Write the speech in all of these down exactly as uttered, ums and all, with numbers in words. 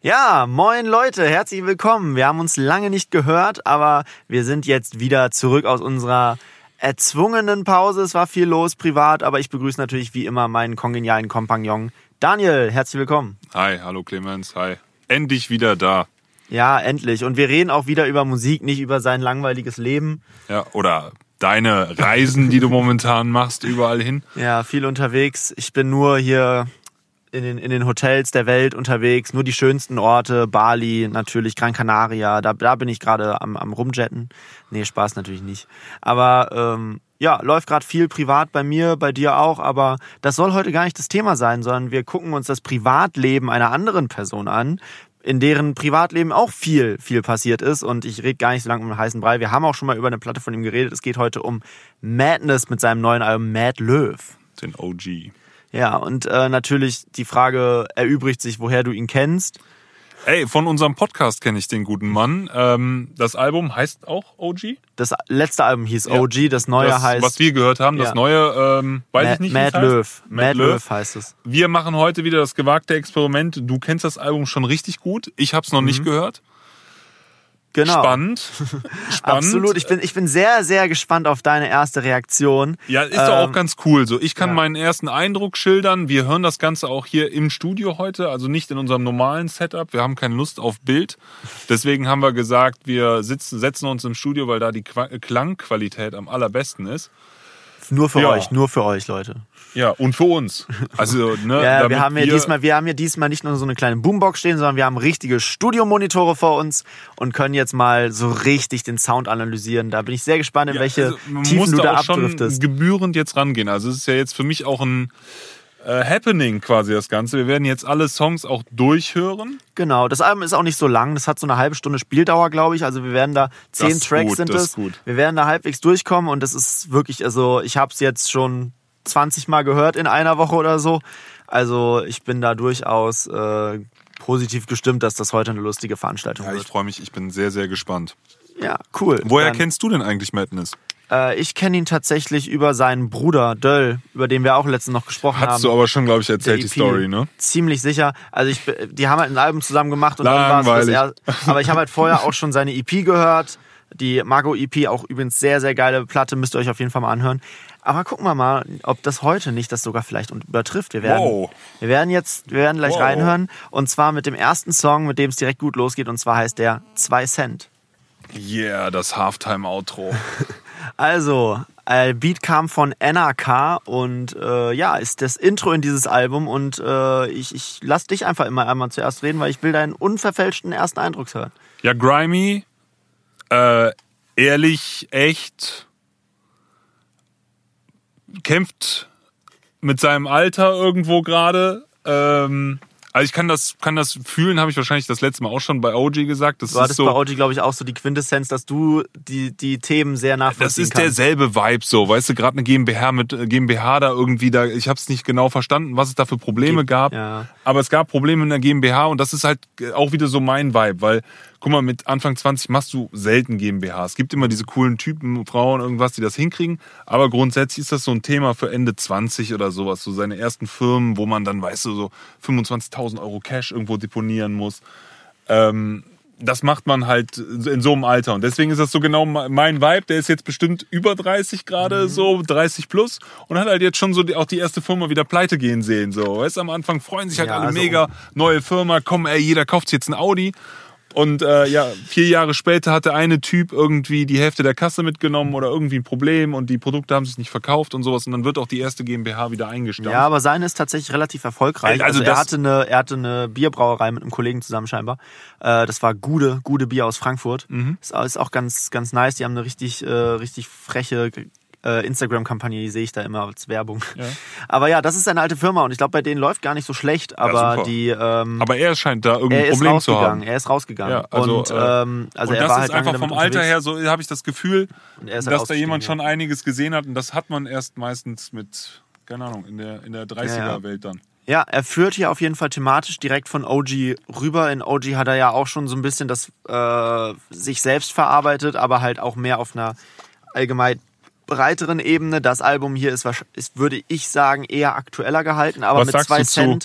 Ja, moin Leute, herzlich willkommen. Wir haben uns lange nicht gehört, aber wir sind jetzt wieder zurück aus unserer erzwungenen Pause. Es war viel los privat, aber ich begrüße natürlich wie immer meinen kongenialen Kompagnon Daniel. Herzlich willkommen. Hi, hallo Clemens, hi. Endlich wieder da. Ja, endlich. Und wir reden auch wieder über Musik, nicht über sein langweiliges Leben. Ja, oder deine Reisen, die du momentan machst, überall hin. Ja, viel unterwegs. Ich bin nur hier in den, in den Hotels der Welt unterwegs, nur die schönsten Orte, Bali, natürlich Gran Canaria, da, da bin ich gerade am, am Rumjetten. Nee, Spaß natürlich nicht. Aber ähm, ja, läuft gerade viel privat bei mir, bei dir auch, aber das soll heute gar nicht das Thema sein, sondern wir gucken uns das Privatleben einer anderen Person an, in deren Privatleben auch viel, viel passiert ist. Und ich rede gar nicht so lange um den heißen Brei. Wir haben auch schon mal über eine Platte von ihm geredet. Es geht heute um Madness mit seinem neuen Album Mad Löw. Den O G. Ja, und äh, natürlich die Frage erübrigt sich, woher du ihn kennst. Ey, von unserem Podcast kenne ich den guten Mann. Ähm, das Album heißt auch O G? Das letzte Album hieß ja. O G, das neue das, heißt... Was wir gehört haben, das ja. neue, ähm, weiß Ma- ich nicht, Mad wie es Löw. heißt. Mad, Mad Löw heißt es. Wir machen heute wieder das gewagte Experiment. Du kennst das Album schon richtig gut. Ich habe es noch mhm. nicht gehört. Genau. Spannend. Spannend. Absolut. Ich bin, ich bin sehr, sehr gespannt auf deine erste Reaktion. Ja, ist ähm, doch auch ganz cool. So, ich kann ja. meinen ersten Eindruck schildern. Wir hören das Ganze auch hier im Studio heute, also nicht in unserem normalen Setup. Wir haben keine Lust auf Bild. Deswegen haben wir gesagt, wir sitzen, setzen uns im Studio, weil da die Qu- Klangqualität am allerbesten ist. Nur für ja. euch, nur für euch, Leute. Ja, und für uns. Also, ne, ja, wir haben ja diesmal, wir haben ja diesmal nicht nur so eine kleine Boombox stehen, sondern wir haben richtige Studiomonitore vor uns und können jetzt mal so richtig den Sound analysieren. Da bin ich sehr gespannt, in ja, welche also, Tiefen du da abdriftest. Schon gebührend jetzt rangehen. Also es ist ja jetzt für mich auch ein äh, Happening quasi, das Ganze. Wir werden jetzt alle Songs auch durchhören. Genau, das Album ist auch nicht so lang. Das hat so eine halbe Stunde Spieldauer, glaube ich. Also wir werden da, zehn Tracks gut, sind das es. Ist gut. Wir werden da halbwegs durchkommen und das ist wirklich, also ich habe es jetzt schon zwanzig Mal gehört in einer Woche oder so. Also ich bin da durchaus äh, positiv gestimmt, dass das heute eine lustige Veranstaltung ja, wird. Ich freue mich, ich bin sehr, sehr gespannt. Ja, cool. Woher Dann, kennst du denn eigentlich Madness? Äh, ich kenne ihn tatsächlich über seinen Bruder Döll, über den wir auch letztens noch gesprochen Hattest haben. Hast du aber schon, glaube ich, erzählt, die Story, ne? Ziemlich sicher. Also ich, die haben halt ein Album zusammen gemacht und dann war es das erste. Aber ich habe halt vorher auch schon seine E P gehört. Die Margot E P, auch übrigens sehr, sehr geile Platte, müsst ihr euch auf jeden Fall mal anhören. Aber gucken wir mal, ob das heute nicht das sogar vielleicht übertrifft. Wir werden, wow. wir werden jetzt, wir werden gleich wow. reinhören. Und zwar mit dem ersten Song, mit dem es direkt gut losgeht. Und zwar heißt der zwei Cent. Yeah, das Halftime-Outro. Also, äh, Beat kam von N A K und äh, ja, ist das Intro in dieses Album. Und äh, ich, ich lass dich einfach immer einmal zuerst reden, weil ich will deinen unverfälschten ersten Eindruck hören. Ja, grimy, äh, ehrlich, echt, kämpft mit seinem Alter irgendwo gerade. Ähm, also ich kann das, kann das fühlen, habe ich wahrscheinlich das letzte Mal auch schon bei O G gesagt. Das du hattest ist so, bei O G, glaube ich, auch so die Quintessenz, dass du die, die Themen sehr nachvollziehen kannst. Das ist kannst. derselbe Vibe so, weißt du, gerade eine GmbH mit GmbH da irgendwie, da, ich habe es nicht genau verstanden, was es da für Probleme Ge- gab, ja. aber es gab Probleme in der GmbH und das ist halt auch wieder so mein Vibe, weil guck mal, mit Anfang zwanzig machst du selten GmbH. Es gibt immer diese coolen Typen, Frauen, irgendwas, die das hinkriegen. Aber grundsätzlich ist das so ein Thema für Ende zwanzig oder sowas. So seine ersten Firmen, wo man dann, weißt du, so fünfundzwanzigtausend Euro Cash irgendwo deponieren muss. Ähm, das macht man halt in so einem Alter. Und deswegen ist das so genau mein Vibe. Der ist jetzt bestimmt über dreißig gerade, mhm. so dreißig plus. Und hat halt jetzt schon so die, auch die erste Firma wieder pleite gehen sehen. So, weißt du, am Anfang freuen sich halt ja, alle also mega. Neue Firma, komm, ey, jeder kauft sich jetzt ein Audi. Und äh, ja, vier Jahre später hat der eine Typ irgendwie die Hälfte der Kasse mitgenommen oder irgendwie ein Problem und die Produkte haben sich nicht verkauft und sowas. Und dann wird auch die erste GmbH wieder eingestampft. Ja, aber seine ist tatsächlich relativ erfolgreich. Also, also er, hatte eine, er hatte eine Bierbrauerei mit einem Kollegen zusammen scheinbar. Äh, das war Gude, Gude Bier aus Frankfurt. Mhm. Ist, ist auch ganz, ganz nice. Die haben eine richtig, äh, richtig freche Instagram-Kampagne, die sehe ich da immer als Werbung. Ja. Aber ja, das ist eine alte Firma und ich glaube, bei denen läuft gar nicht so schlecht. Aber ja, die. Ähm, aber er scheint da irgendein Problem zu haben. Er ist rausgegangen. Ja, also, und ähm, also und er das war ist halt einfach vom Alter her, so habe ich das Gefühl, halt dass da jemand schon einiges gesehen hat und das hat man erst meistens mit, keine Ahnung, in der, in der dreißiger-Welt dann. Ja, er führt hier auf jeden Fall thematisch direkt von O G rüber. In O G hat er ja auch schon so ein bisschen das äh, sich selbst verarbeitet, aber halt auch mehr auf einer allgemein breiteren Ebene. Das Album hier ist, ist würde ich sagen, eher aktueller gehalten, aber Was mit zwei Cent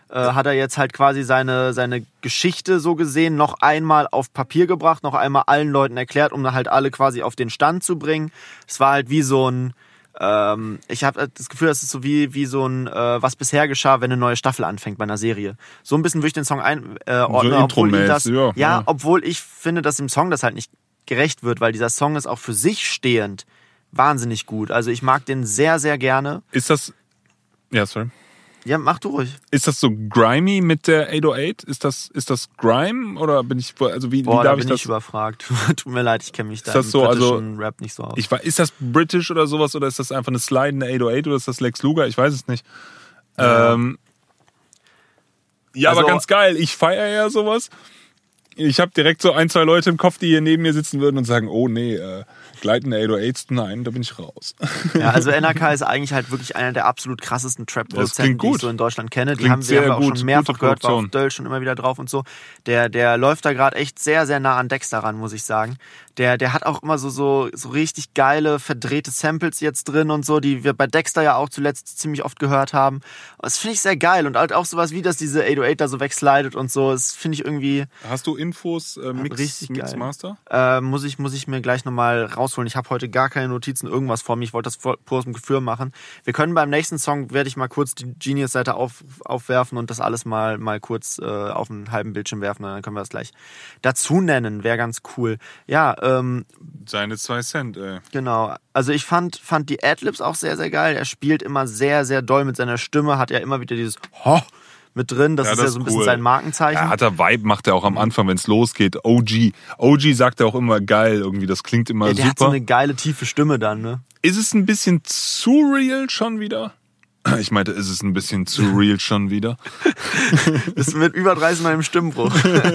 äh, hat er jetzt halt quasi seine, seine Geschichte so gesehen noch einmal auf Papier gebracht, noch einmal allen Leuten erklärt, um halt alle quasi auf den Stand zu bringen. Es war halt wie so ein, ähm, ich habe das Gefühl, das ist so wie, wie so ein, äh, was bisher geschah, wenn eine neue Staffel anfängt bei einer Serie. So ein bisschen würde ich den Song einordnen, äh, so obwohl ihm das, ja, ja, obwohl ich finde, dass dem Song das halt nicht gerecht wird, weil dieser Song ist auch für sich stehend wahnsinnig gut. Also ich mag den sehr, sehr gerne. Ist das, ja, sorry. Ja, mach du ruhig. Ist das so grimy mit der acht null acht? Ist das, ist das Grime oder bin ich, also wie, Boah, wie darf da bin ich das? Ich überfragt. Tut mir leid, ich kenne mich da ist das im so, britischen also, Rap nicht so aus. Ich, ist das britisch oder sowas oder ist das einfach eine slidende acht null acht oder ist das Lex Luger? Ich weiß es nicht. Ja, ähm, ja also, aber ganz geil. Ich feiere ja sowas. Ich habe direkt so ein, zwei Leute im Kopf, die hier neben mir sitzen würden und sagen, oh nee, äh, gleitende acht null acht, nein, da bin ich raus. Ja, also N A K ist eigentlich halt wirklich einer der absolut krassesten Trap-Produzenten, die ich so in Deutschland kenne. Die klingt haben wir haben auch gut, schon mehrfach gehört, war auf Döll schon immer wieder drauf und so. Der, der läuft da gerade echt sehr, sehr nah an Dexter ran, muss ich sagen. Der, der hat auch immer so, so, so richtig geile, verdrehte Samples jetzt drin und so, die wir bei Dexter ja auch zuletzt ziemlich oft gehört haben. Und das finde ich sehr geil. Und halt auch sowas wie, dass diese acht null acht da so wegslidet und so. Das finde ich irgendwie... Hast du Infos, äh, Mix, richtig Mix geil. Master? Äh, muss ich, muss ich mir gleich nochmal rausholen. Ich habe heute gar keine Notizen, irgendwas vor mir. Ich wollte das pur aus dem Gefühl machen. Wir können beim nächsten Song, werde ich mal kurz die Genius-Seite auf, aufwerfen und das alles mal, mal kurz äh, auf einen halben Bildschirm werfen. Und dann können wir das gleich dazu nennen. Wäre ganz cool. Ja, ähm, seine zwei Cent, ey. Genau. Also ich fand, fand die Adlibs auch sehr, sehr geil. Er spielt immer sehr, sehr doll mit seiner Stimme, hat ja immer wieder dieses Ho mit drin. Das ja, ist das ja so ein bisschen cool. Sein Markenzeichen. Ja, hat er Vibe, macht er auch am Anfang, wenn es losgeht. O G. O G sagt er auch immer geil irgendwie. Das klingt immer ja, der super. Der hat so eine geile, tiefe Stimme dann, ne? Ist es ein bisschen zu real schon wieder? Ich meinte, ist es ein bisschen zu real schon wieder? Das ist mit über dreißig Mal im Stimmbruch.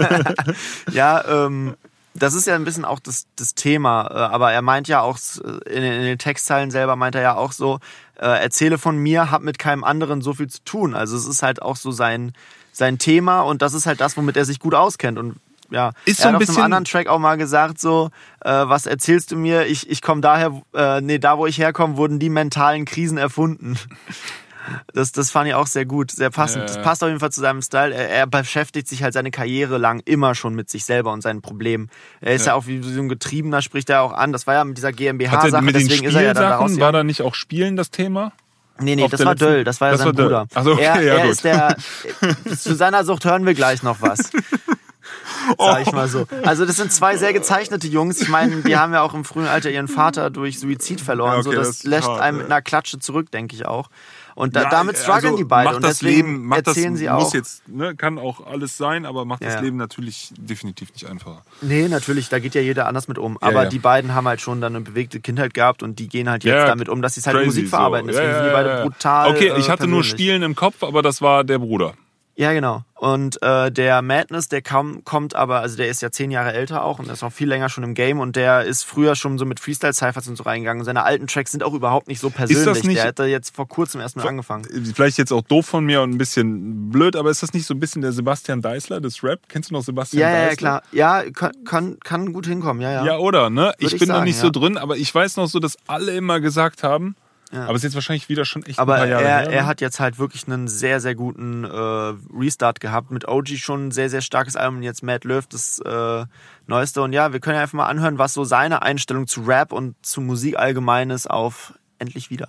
Ja, ähm... Das ist ja ein bisschen auch das, das Thema, aber er meint ja auch, in den, in den Textzeilen selber meint er ja auch so, äh, erzähle von mir, hab mit keinem anderen so viel zu tun. Also es ist halt auch so sein, sein Thema und das ist halt das, womit er sich gut auskennt. Und ja, ist er so hat ein auf einem anderen Track auch mal gesagt so, äh, was erzählst du mir? Ich, ich komme daher, äh, nee, da wo ich herkomme, wurden die mentalen Krisen erfunden. Das, das fand ich auch sehr gut, sehr passend. Das passt auf jeden Fall zu seinem Style. Er, er beschäftigt sich halt seine Karriere lang immer schon mit sich selber und seinen Problemen. Er ist ja, ja auch wie so ein Getriebener, spricht er auch an. Das war ja mit dieser GmbH-Sache, mit deswegen den ist er ja dann daraus. War da nicht auch Spielen das Thema? Nee, nee, das war letzten... Döll, das war ja das sein Bruder. Also okay, er ja, er gut. ist der, zu seiner Sucht hören wir gleich noch was. Sag ich mal so. Also das sind zwei sehr gezeichnete Jungs. Ich meine, die haben ja auch im frühen Alter ihren Vater durch Suizid verloren. Ja, okay, so, das, das lässt hart, einem mit einer Klatsche zurück, denke ich auch. Und da, ja, damit strugglen also die beiden. Und deswegen Leben, erzählen das, sie auch. Muss jetzt, ne, kann auch alles sein, aber macht das ja. Leben natürlich definitiv nicht einfacher. Nee, natürlich, da geht ja jeder anders mit um. Aber ja, ja. die beiden haben halt schon dann eine bewegte Kindheit gehabt und die gehen halt jetzt ja, damit um, dass sie es halt in Musik verarbeiten. Deswegen ja, ja, sind die beide brutal. Okay, ich hatte äh, nur Spielen im Kopf, aber das war der Bruder. Ja, genau. Und äh, der Madness, der kam, kommt aber, also der ist ja zehn Jahre älter auch und ist noch viel länger schon im Game und der ist früher schon so mit Freestyle-Cyphers und so reingegangen. Seine alten Tracks sind auch überhaupt nicht so persönlich. Ist das nicht, der hat da jetzt vor kurzem erst mal angefangen. Vielleicht jetzt auch doof von mir und ein bisschen blöd, aber ist das nicht so ein bisschen der Sebastian Deißler des Rap? Kennst du noch Sebastian ja, Deißler? Ja, klar. Ja, kann, kann, kann gut hinkommen, ja, ja. Ja, oder, ne? Würde ich bin ich sagen, noch nicht ja. so drin, aber ich weiß noch so, dass alle immer gesagt haben, ja. Aber es ist jetzt wahrscheinlich wieder schon echt aber ein paar Jahre er, her. Aber er hat jetzt halt wirklich einen sehr, sehr guten äh, Restart gehabt. Mit O G schon ein sehr, sehr starkes Album und jetzt Mad Löw das äh, Neueste. Und ja, wir können ja einfach mal anhören, was so seine Einstellung zu Rap und zu Musik allgemein ist auf Endlich wieder.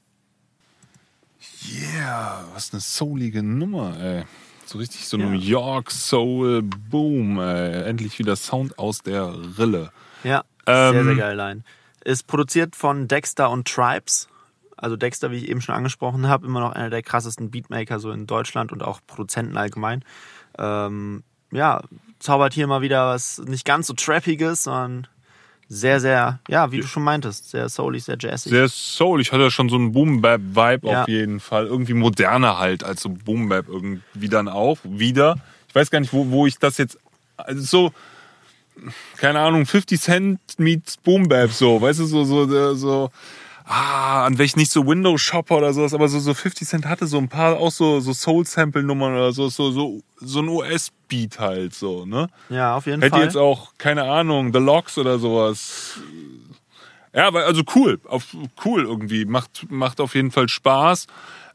Yeah, was eine soulige Nummer, ey. So richtig so ja. New York Soul Boom, ey. Endlich wieder Sound aus der Rille. Ja, ähm, sehr, sehr geil Line. Ist produziert von Dexter und Tribes. Also Dexter, wie ich eben schon angesprochen habe, immer noch einer der krassesten Beatmaker so in Deutschland und auch Produzenten allgemein. Ähm, ja, zaubert hier mal wieder was nicht ganz so Trappiges, sondern sehr, sehr, ja, wie ja. du schon meintest, sehr soulig, sehr jazzig. Sehr soulig. Ich hatte schon so einen Boom-Bap-Vibe ja. auf jeden Fall. Irgendwie moderner halt als so Boom-Bap irgendwie dann auch. Wieder. Ich weiß gar nicht, wo, wo ich das jetzt, also so, keine Ahnung, fifty Cent meets Boom-Bap so, weißt du, so, so, so, ah, an welch nicht so Windows Shopper oder sowas, aber so, so fifty Cent hatte so ein paar auch so, so Soul-Sample-Nummern oder so, so, so, so ein U S-Beat halt so, ne? Ja, auf jeden Hätte Fall. Hätte jetzt auch, keine Ahnung, The Lox oder sowas. Ja, aber also cool, auf, cool irgendwie, macht, macht auf jeden Fall Spaß.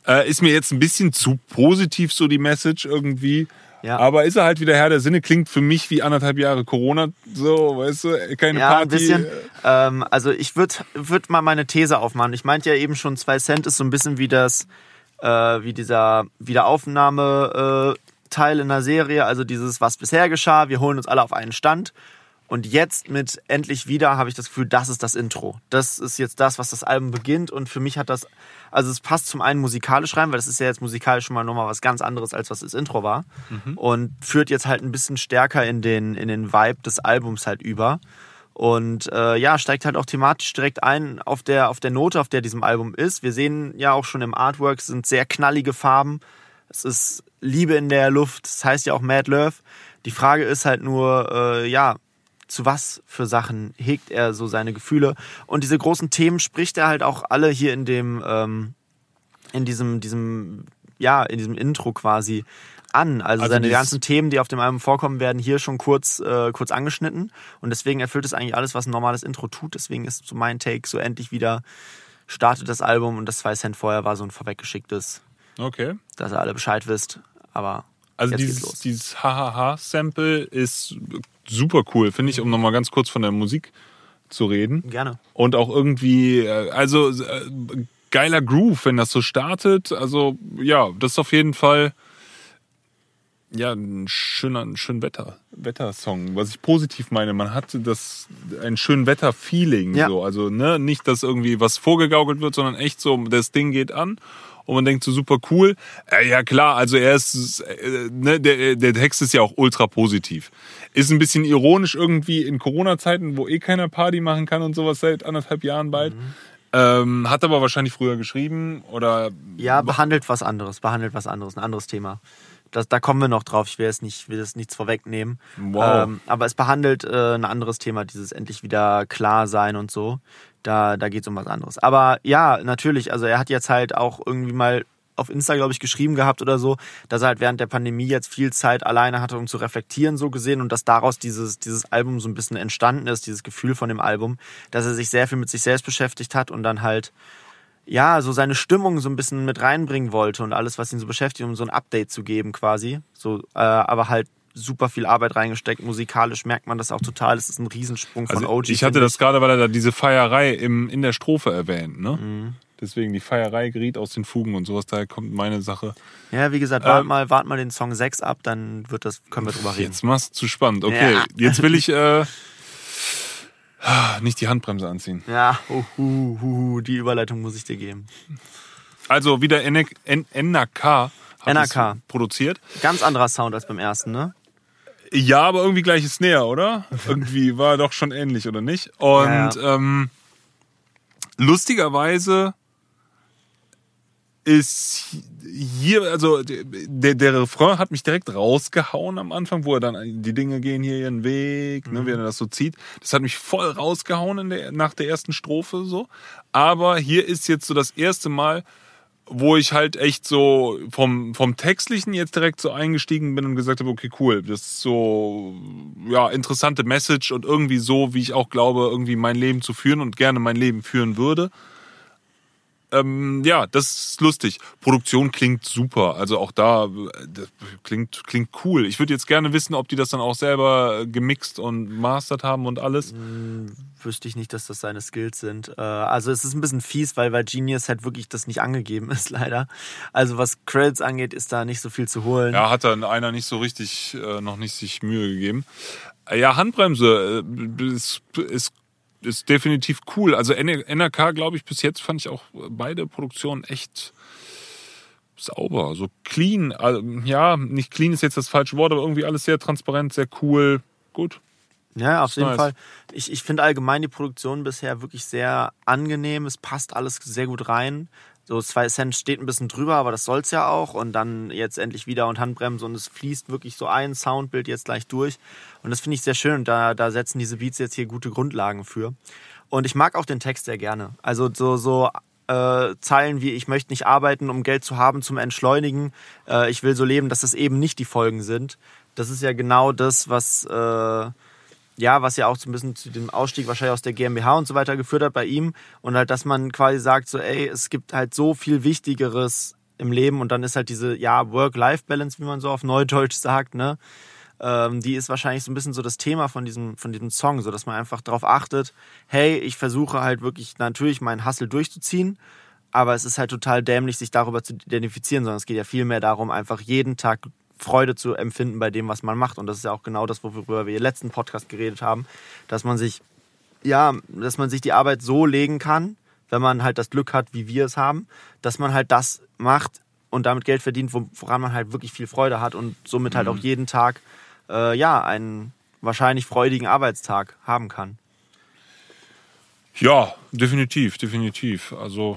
Äh, ist mir jetzt ein bisschen zu positiv so die Message irgendwie. Ja. Aber ist er halt wieder Herr der Sinne, klingt für mich wie anderthalb Jahre Corona, so, weißt du, keine ja, Party. Ein bisschen. Ähm, also ich würde würd mal meine These aufmachen. Ich meinte ja eben schon, zwei Cent ist so ein bisschen wie das, äh, wie dieser Wiederaufnahme äh, Teil in der Serie, also dieses, was bisher geschah, wir holen uns alle auf einen Stand. Und jetzt mit Endlich wieder habe ich das Gefühl, das ist das Intro. Das ist jetzt das, was das Album beginnt. Und für mich hat das, also es passt zum einen musikalisch rein, weil das ist ja jetzt musikalisch schon mal nochmal was ganz anderes, als was das Intro war. Mhm. Und führt jetzt halt ein bisschen stärker in den, in den Vibe des Albums halt über. Und äh, ja, steigt halt auch thematisch direkt ein auf der, auf der Note, auf der diesem Album ist. Wir sehen ja auch schon im Artwork, es sind sehr knallige Farben. Es ist Liebe in der Luft, das heißt ja auch Mad Love. Die Frage ist halt nur, äh, ja, zu was für Sachen hegt er so seine Gefühle. Und diese großen Themen spricht er halt auch alle hier in dem, ähm, in diesem, diesem, ja, in diesem Intro quasi an. Also, also seine ganzen Themen, die auf dem Album vorkommen, werden hier schon kurz, äh, kurz angeschnitten. Und deswegen erfüllt es eigentlich alles, was ein normales Intro tut. Deswegen ist so mein Take, so endlich wieder startet das Album und das zwei Cent vorher war so ein vorweggeschicktes. Okay. Dass ihr alle Bescheid wisst. Aber also jetzt dieses, geht's los. dieses Ha-Ha-Ha-Sample ist super cool, finde ich, um nochmal ganz kurz von der Musik zu reden. Gerne. Und auch irgendwie, also äh, geiler Groove, wenn das so startet. Also ja, das ist auf jeden Fall ja ein schöner, ein schön Wetter, Wettersong. Was ich positiv meine, man hat das ein schön Wetter-Feeling. Ja. So. Also ne, nicht, dass irgendwie was vorgegaukelt wird, sondern echt so, das Ding geht an. Und man denkt so, super cool. Äh, ja klar, also er ist, äh, ne, der, der Text ist ja auch ultra positiv. Ist ein bisschen ironisch irgendwie in Corona-Zeiten, wo eh keiner Party machen kann und sowas seit anderthalb Jahren bald. Mhm. Ähm, hat aber wahrscheinlich früher geschrieben oder... Ja, behandelt was anderes, behandelt was anderes, ein anderes Thema. Das, da kommen wir noch drauf, ich will jetzt nicht, will das nichts vorwegnehmen. Wow. Ähm, aber es behandelt äh, ein anderes Thema, dieses endlich wieder klar sein und so. Da, da geht es um was anderes. Aber ja, natürlich, also er hat jetzt halt auch irgendwie mal auf Insta, glaube ich, geschrieben gehabt oder so, dass er halt während der Pandemie jetzt viel Zeit alleine hatte, um zu reflektieren, so gesehen, und dass daraus dieses, dieses Album so ein bisschen entstanden ist, dieses Gefühl von dem Album, dass er sich sehr viel mit sich selbst beschäftigt hat und dann halt, ja, so seine Stimmung so ein bisschen mit reinbringen wollte und alles, was ihn so beschäftigt, um so ein Update zu geben quasi. So, äh, aber halt super viel Arbeit reingesteckt. Musikalisch merkt man das auch total. Es ist ein Riesensprung von also O G. Ich hatte das gerade, weil er da diese Feierei im, in der Strophe erwähnt, ne? Mhm. Deswegen die Feierei geriet aus den Fugen und sowas, daher kommt meine Sache. Ja, wie gesagt, wart, ähm, mal, wart mal den Song sechs ab, dann wird das, können wir drüber reden. Jetzt machst du zu spannend. Okay, ja. Jetzt will ich äh, nicht die Handbremse anziehen. Ja, uh, uh, uh, die Überleitung muss ich dir geben. Also wieder N N K hat N K produziert. Ganz anderer Sound als beim ersten, ne? Ja, aber irgendwie gleiches Snare, oder? Irgendwie war doch schon ähnlich, oder nicht? Und ja, ja. Ähm, lustigerweise ist hier, also der, der Refrain hat mich direkt rausgehauen am Anfang, wo er dann, die Dinge gehen hier ihren Weg, ne, mhm. wie er das so zieht. Das hat mich voll rausgehauen in der, nach der ersten Strophe so. Aber hier ist jetzt so das erste Mal, wo ich halt echt so vom, vom Textlichen jetzt direkt so eingestiegen bin und gesagt habe, okay, cool, das ist so, ja, interessante Message und irgendwie so, wie ich auch glaube, irgendwie mein Leben zu führen und gerne mein Leben führen würde. Ähm, ja, das ist lustig. Produktion klingt super. Also auch da das klingt, klingt cool. Ich würde jetzt gerne wissen, ob die das dann auch selber gemixt und mastert haben und alles. Hm, wüsste ich nicht, dass das seine Skills sind. Also es ist ein bisschen fies, weil bei Genius halt wirklich das nicht angegeben ist, leider. Also was Credits angeht, ist da nicht so viel zu holen. Ja, hat dann einer nicht so richtig, noch nicht sich Mühe gegeben. Ja, Handbremse ist, ist ist definitiv cool. Also N R K, glaube ich, bis jetzt fand ich auch beide Produktionen echt sauber. So clean. Also, ja, nicht clean ist jetzt das falsche Wort, aber irgendwie alles sehr transparent, sehr cool. Gut. Ja, auf jeden nice. Fall. Ich, ich finde allgemein die Produktion bisher wirklich sehr angenehm. Es passt alles sehr gut rein. So zwei Cent steht ein bisschen drüber, aber das soll's ja auch. Und dann jetzt endlich wieder und Handbremse und es fließt wirklich so ein Soundbild jetzt gleich durch. Und das finde ich sehr schön. Und da, da setzen diese Beats jetzt hier gute Grundlagen für. Und ich mag auch den Text sehr gerne. Also so, so äh, Zeilen wie, ich möchte nicht arbeiten, um Geld zu haben zum Entschleunigen. Äh, ich will so leben, dass das eben nicht die Folgen sind. Das ist ja genau das, was... Äh, Ja, was ja auch so ein bisschen zu dem Ausstieg wahrscheinlich aus der GmbH und so weiter geführt hat bei ihm. Und halt, dass man quasi sagt, so, ey, es gibt halt so viel Wichtigeres im Leben und dann ist halt diese, ja, Work-Life-Balance, wie man so auf Neudeutsch sagt, ne? Ähm, die ist wahrscheinlich so ein bisschen so das Thema von diesem, von diesem Song, so dass man einfach darauf achtet, hey, ich versuche halt wirklich natürlich meinen Hustle durchzuziehen, aber es ist halt total dämlich, sich darüber zu identifizieren, sondern es geht ja viel mehr darum, einfach jeden Tag Freude zu empfinden bei dem, was man macht. Und das ist ja auch genau das, worüber wir im letzten Podcast geredet haben, dass man sich, ja, dass man sich die Arbeit so legen kann, wenn man halt das Glück hat, wie wir es haben, dass man halt das macht und damit Geld verdient, woran man halt wirklich viel Freude hat und somit halt mhm. auch jeden Tag äh, ja, einen wahrscheinlich freudigen Arbeitstag haben kann. Ja, definitiv, definitiv. Also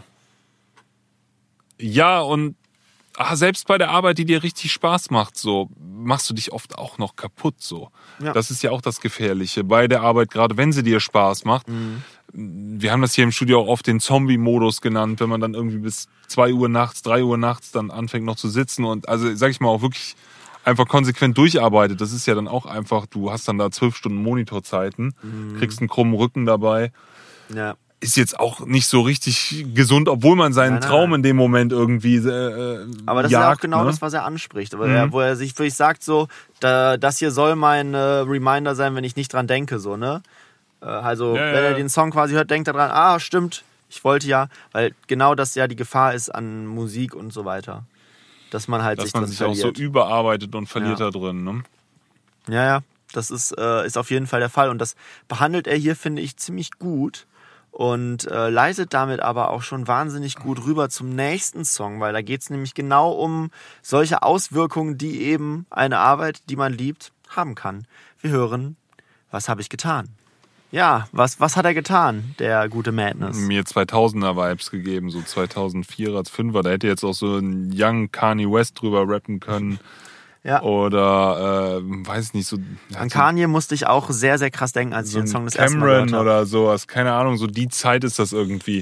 ja, und ach, selbst bei der Arbeit, die dir richtig Spaß macht, so machst du dich oft auch noch kaputt. So. Ja. Das ist ja auch das Gefährliche bei der Arbeit, gerade wenn sie dir Spaß macht. Mhm. Wir haben das hier im Studio auch oft den Zombie-Modus genannt, wenn man dann irgendwie bis zwei Uhr nachts, drei Uhr nachts dann anfängt noch zu sitzen und also sag ich mal auch wirklich einfach konsequent durcharbeitet. Das ist ja dann auch einfach, du hast dann da zwölf Stunden Monitorzeiten, mhm. kriegst einen krummen Rücken dabei. Ja. Ist jetzt auch nicht so richtig gesund, obwohl man seinen nein, nein. Traum in dem Moment irgendwie äh, aber das jagt, ist ja auch genau ne? das, was er anspricht. Aber mhm. er, wo er sich wirklich sagt so, da, das hier soll mein äh, Reminder sein, wenn ich nicht dran denke. So, ne? Äh, also ja, wenn ja. er den Song quasi hört, denkt er dran, ah stimmt, ich wollte ja, weil genau das ja die Gefahr ist an Musik und so weiter. Dass man halt Dass sich man drin sich verliert. auch so überarbeitet und verliert ja. da drin. Ne? Ja, ja, das ist, äh, ist auf jeden Fall der Fall. Und das behandelt er hier, finde ich, ziemlich gut. Und äh, leitet damit aber auch schon wahnsinnig gut rüber zum nächsten Song, weil da geht es nämlich genau um solche Auswirkungen, die eben eine Arbeit, die man liebt, haben kann. Wir hören, was habe ich getan? Ja, was, was hat er getan, der gute Madness? Mir zweitausender-Vibes gegeben, so zweitausendvierer, fünfer, da hätte jetzt auch so ein Young Kanye West drüber rappen können. Ja. Oder, äh, weiß nicht, so... An Kanye musste ich auch sehr, sehr krass denken, als so ich den Song das erste Mal Cameron gehört habe. oder sowas, keine Ahnung, so die Zeit ist das irgendwie.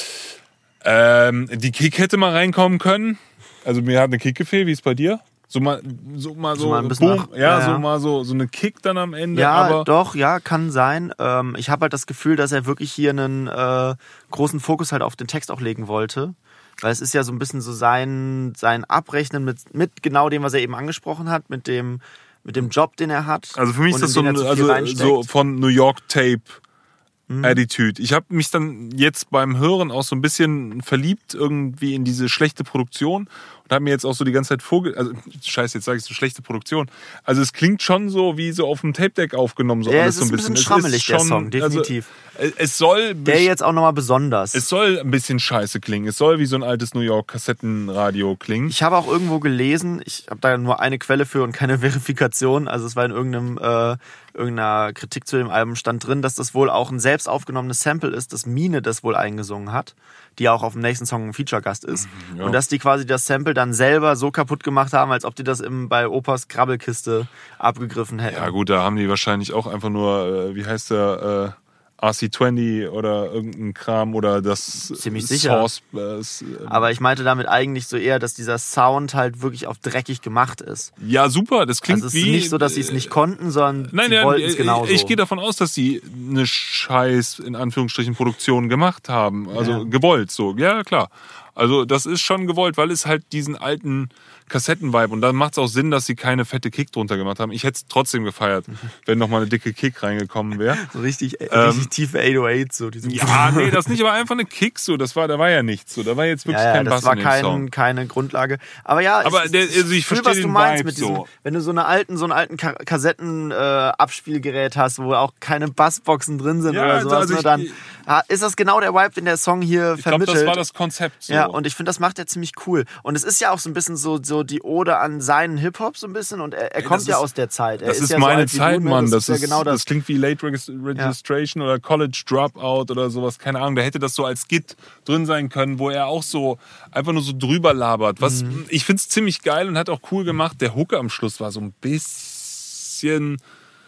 Ähm, die Kick hätte mal reinkommen können. Also mir hat eine Kick gefehlt, wie ist es bei dir? So mal so, mal so, so mal ein bisschen boom, nach, ja, ja, so mal so, so eine Kick dann am Ende. Ja, aber doch, ja, kann sein. Ähm, ich habe halt das Gefühl, dass er wirklich hier einen äh, großen Fokus halt auf den Text auch legen wollte. Weil es ist ja so ein bisschen so sein, sein Abrechnen mit, mit genau dem, was er eben angesprochen hat, mit dem, mit dem Job, den er hat. Also für mich ist das so, ein, also so von New York Tape mhm. Attitude. Ich habe mich dann jetzt beim Hören auch so ein bisschen verliebt irgendwie in diese schlechte Produktion und habe mir jetzt auch so die ganze Zeit vorge... Also scheiße, jetzt sage ich so schlechte Produktion. Also es klingt schon so wie so auf dem Tape-Deck aufgenommen. So ja, alles es ist so ein bisschen, bisschen schrammelig, schon, der Song, definitiv. Also, es soll... Der jetzt auch nochmal besonders. Es soll ein bisschen scheiße klingen. Es soll wie so ein altes New York Kassettenradio klingen. Ich habe auch irgendwo gelesen, ich habe da nur eine Quelle für und keine Verifikation, also es war in irgendeinem, äh, irgendeiner Kritik zu dem Album stand drin, dass das wohl auch ein selbst aufgenommenes Sample ist, dass Mine das wohl eingesungen hat, die auch auf dem nächsten Song ein Feature-Gast ist. Ja. Und dass die quasi das Sample dann selber so kaputt gemacht haben, als ob die das im, bei Opas Krabbelkiste abgegriffen hätten. Ja gut, da haben die wahrscheinlich auch einfach nur, äh, wie heißt der, äh, R C zwanzig oder irgendein Kram oder das ziemlich sicher. Source. Äh, Aber ich meinte damit eigentlich so eher, dass dieser Sound halt wirklich auf dreckig gemacht ist. Ja, super, das klingt also es wie... Es ist nicht so, dass sie es nicht konnten, sondern nein, sie nein, wollten es genauso. Ich gehe davon aus, dass sie eine scheiß, in Anführungsstrichen, Produktion gemacht haben. Also ja. gewollt so, ja klar. Also das ist schon gewollt, weil es halt diesen alten Kassetten-Vibe und dann macht es auch Sinn, dass sie keine fette Kick drunter gemacht haben. Ich hätte es trotzdem gefeiert, wenn nochmal eine dicke Kick reingekommen wäre. So richtig, ähm, richtig tiefe acht null acht so. Ja, nee, das nicht, aber einfach eine Kick so. Das war, da war ja nichts so. Da war jetzt wirklich ja, ja, kein Bass das war in dem kein, Song. keine Grundlage. Aber ja, aber ich, der, also ich verstehe was den du meinst Vibe mit diesem, so. Wenn du so, eine alten, so einen alten Kassetten-Abspielgerät äh, hast, wo auch keine Bassboxen drin sind ja, oder sowas, also ich, dann ist das genau der Vibe, den der Song hier ich vermittelt. Ich glaube, das war das Konzept so. Ja, und ich finde, das macht er ziemlich cool. Und es ist ja auch so ein bisschen so, so die Ode an seinen Hip-Hop so ein bisschen und er, er kommt ist, ja aus der Zeit. Er das ist, ist ja meine so Zeit, du, Mann. Das, das, ist, ja genau das. das klingt wie Late Registration ja. oder College Dropout oder sowas. Keine Ahnung, da hätte das so als Git drin sein können, wo er auch so einfach nur so drüber labert. Was, mhm. Ich finde es ziemlich geil und hat auch cool gemacht. Der Hook am Schluss war so ein bisschen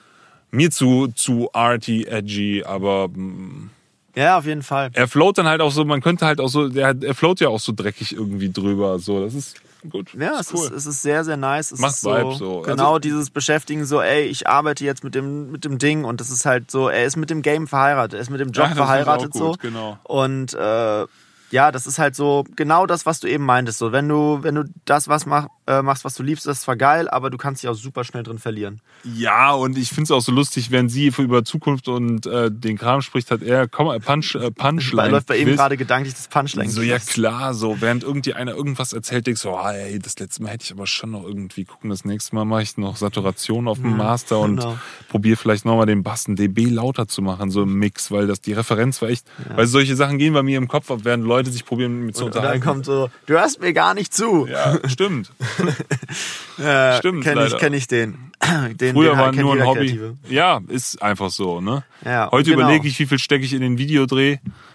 mir zu, zu arty, edgy, aber... Ja, auf jeden Fall. Er float dann halt auch so, man könnte halt auch so, der, er float ja auch so dreckig irgendwie drüber. So, das ist gut. Ja, ist es, cool. ist, es ist sehr, sehr nice. Es Macht ist Vibe so. Genau also, dieses Beschäftigen so, ey, ich arbeite jetzt mit dem, mit dem Ding und das ist halt so, er ist mit dem Game verheiratet, er ist mit dem Job ja, verheiratet ist auch gut, so. Genau. Und äh, ja, das ist halt so genau das, was du eben meintest. So, wenn du, wenn du das was mach, äh, machst, was du liebst, das ist zwar geil, aber du kannst dich auch super schnell drin verlieren. Ja, und ich finde es auch so lustig, wenn sie über Zukunft und äh, den Kram spricht, hat er Punch, äh, Punchline. Da läuft bei ihm gerade gedanklich das Punchline. So, ja klar, so, während irgendwie einer irgendwas erzählt, denkst du, so, oh, ey, das letzte Mal hätte ich aber schon noch irgendwie gucken, das nächste Mal mache ich noch Saturation auf dem Master und genau. probiere vielleicht nochmal den Bass ein dB lauter zu machen, so im Mix, weil das die Referenz war echt, ja. weil solche Sachen gehen bei mir im Kopf ab, während Leute sich probieren mit zu unterhalten. Und dann kommt so, du hörst mir gar nicht zu. Ja, stimmt. ja, stimmt, Kenn ich, kenn ich den. den Früher den war nur ein Hobby. Kreative. Ja, ist einfach so, ne? Ja, heute genau. überlege ich, wie viel stecke ich in den Videodreh.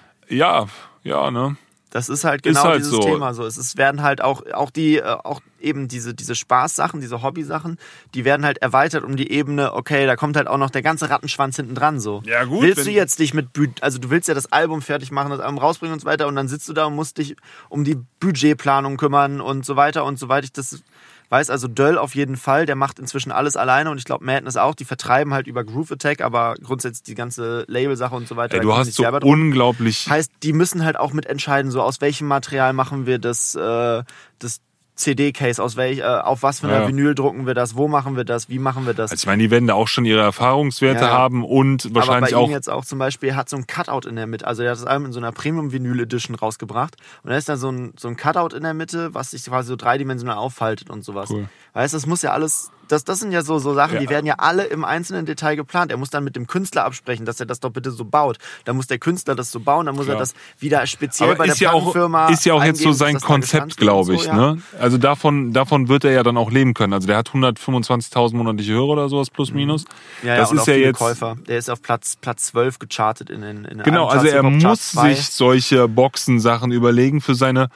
Ja, ja, ne? Das ist halt genau ist halt dieses so. Thema so. Es ist, werden halt auch, auch die, auch eben diese, diese Spaßsachen, diese Hobbysachen, die werden halt erweitert um die Ebene, okay, da kommt halt auch noch der ganze Rattenschwanz hinten dran so. Ja, gut. Willst du jetzt dich mit, also du willst ja das Album fertig machen, das Album rausbringen und so weiter und dann sitzt du da und musst dich um die Budgetplanung kümmern und so weiter und so weiter. Das weiß also Döll auf jeden Fall, der macht inzwischen alles alleine und ich glaube Madness auch, die vertreiben halt über Groove Attack, aber grundsätzlich die ganze Label-Sache und so weiter. Ey, du hast so unglaublich... Heißt, die müssen halt auch mit entscheiden, so aus welchem Material machen wir das, äh, das C D-Case, aus welch, äh, auf was für einer ja. Vinyl drucken wir das, wo machen wir das, wie machen wir das. Also ich meine, die werden da auch schon ihre Erfahrungswerte ja, ja. haben und wahrscheinlich aber bei auch... ihm jetzt auch zum Beispiel, er hat so ein Cutout in der Mitte, also er hat das Album in so einer Premium-Vinyl-Edition rausgebracht und da ist dann so ein, so ein Cutout in der Mitte, was sich quasi so dreidimensional auffaltet und sowas. Cool. Weißt du, das muss ja alles... Das, das sind ja so, so Sachen, ja. die werden ja alle im einzelnen Detail geplant. Er muss dann mit dem Künstler absprechen, dass er das doch bitte so baut. Dann muss der Künstler das so bauen, dann muss Klar. er das wieder speziell aber bei der ja Plattenfirma auch, ist ja auch jetzt so sein Konzept, glaube ich. So, ja. Ne? Also davon, davon wird er ja dann auch leben können. Also der hat hundertfünfundzwanzigtausend monatliche Hörer oder sowas, plus minus. Ja, das ja, und ist auch ja viele jetzt Käufer. Der ist auf Platz, Platz zwölf gechartet in den in Genau, also er muss sich solche Boxen-Sachen überlegen für seine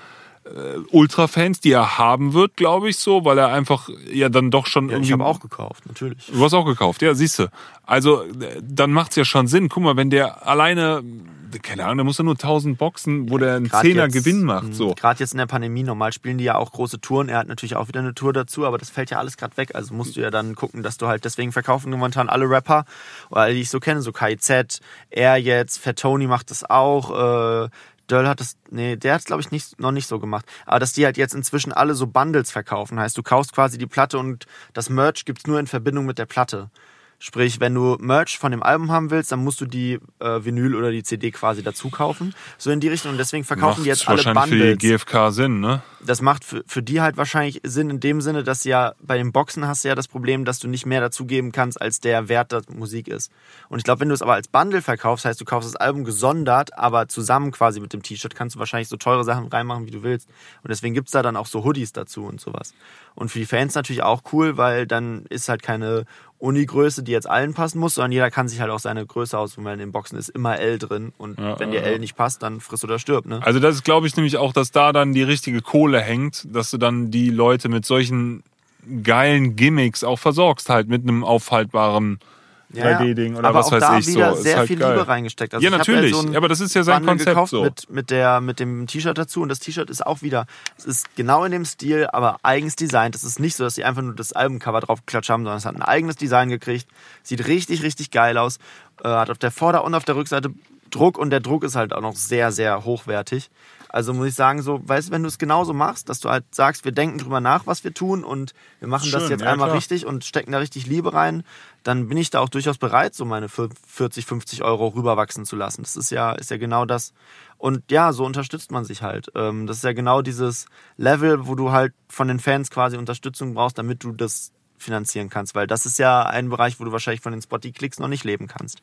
Ultra-Fans, die er haben wird, glaube ich so, weil er einfach ja dann doch schon ja, irgendwie... Ich habe auch gekauft, natürlich. Du hast auch gekauft, ja, siehst du. Also dann macht's ja schon Sinn. Guck mal, wenn der alleine, keine Ahnung, der muss ja nur tausend Boxen, wo der einen grad Zehner jetzt, Gewinn macht. So. Gerade jetzt in der Pandemie, normal spielen die ja auch große Touren. Er hat natürlich auch wieder eine Tour dazu, aber das fällt ja alles gerade weg. Also musst du ja dann gucken, dass du halt, deswegen verkaufen momentan alle Rapper, oder alle, die ich so kenne, so K I Z, er jetzt, Fat Tony macht das auch, äh, Döll hat das, nee, der hat es glaube ich nicht, noch nicht so gemacht. Aber dass die halt jetzt inzwischen alle so Bundles verkaufen. Heißt, du kaufst quasi die Platte und das Merch gibt's nur in Verbindung mit der Platte. Sprich, wenn du Merch von dem Album haben willst, dann musst du die äh, Vinyl oder die C D quasi dazu kaufen. So in die Richtung. Und deswegen verkaufen macht die jetzt alle Bundles. Wahrscheinlich für die G F K Sinn, ne? Das macht für, für die halt wahrscheinlich Sinn in dem Sinne, dass ja bei den Boxen hast du ja das Problem, dass du nicht mehr dazugeben kannst, als der Wert der Musik ist. Und ich glaube, wenn du es aber als Bundle verkaufst, heißt du kaufst das Album gesondert, aber zusammen quasi mit dem T-Shirt, kannst du wahrscheinlich so teure Sachen reinmachen, wie du willst. Und deswegen gibt's da dann auch so Hoodies dazu und sowas. Und für die Fans natürlich auch cool, weil dann ist halt keine Uni-Größe, die jetzt allen passen muss, sondern jeder kann sich halt auch seine Größe aussuchen, weil in den Boxen ist immer L drin und ja, wenn dir ja. L nicht passt, dann frisst oder stirb, ne? Also das ist, glaube ich, nämlich auch, dass da dann die richtige Kohle hängt, dass du dann die Leute mit solchen geilen Gimmicks auch versorgst, halt mit einem aufhaltbaren drei D-Ding oder aber was auch weiß da ich. wieder so. sehr ist halt viel geil. Liebe reingesteckt. Also ja, ich natürlich, halt so aber das ist ja sein Bundle Konzept gekauft so. Mit, mit, der, mit dem T-Shirt dazu und das T-Shirt ist auch wieder, es ist genau in dem Stil, aber eigens designt. Es ist nicht so, dass sie einfach nur das Albumcover draufgeklatscht haben, sondern es hat ein eigenes Design gekriegt. Sieht richtig, richtig geil aus. Äh, hat auf der Vorder- und auf der Rückseite Druck und der Druck ist halt auch noch sehr, sehr hochwertig. Also muss ich sagen, so, weißt du, wenn du es genauso machst, dass du halt sagst, wir denken drüber nach, was wir tun und wir machen Schön, das jetzt ja, einmal klar. richtig und stecken da richtig Liebe rein, dann bin ich da auch durchaus bereit, so meine vierzig, fünfzig Euro rüberwachsen zu lassen. Das ist ja, ist ja genau das. Und ja, so unterstützt man sich halt. Das ist ja genau dieses Level, wo du halt von den Fans quasi Unterstützung brauchst, damit du das finanzieren kannst. Weil das ist ja ein Bereich, wo du wahrscheinlich von den Spotify-Klicks noch nicht leben kannst.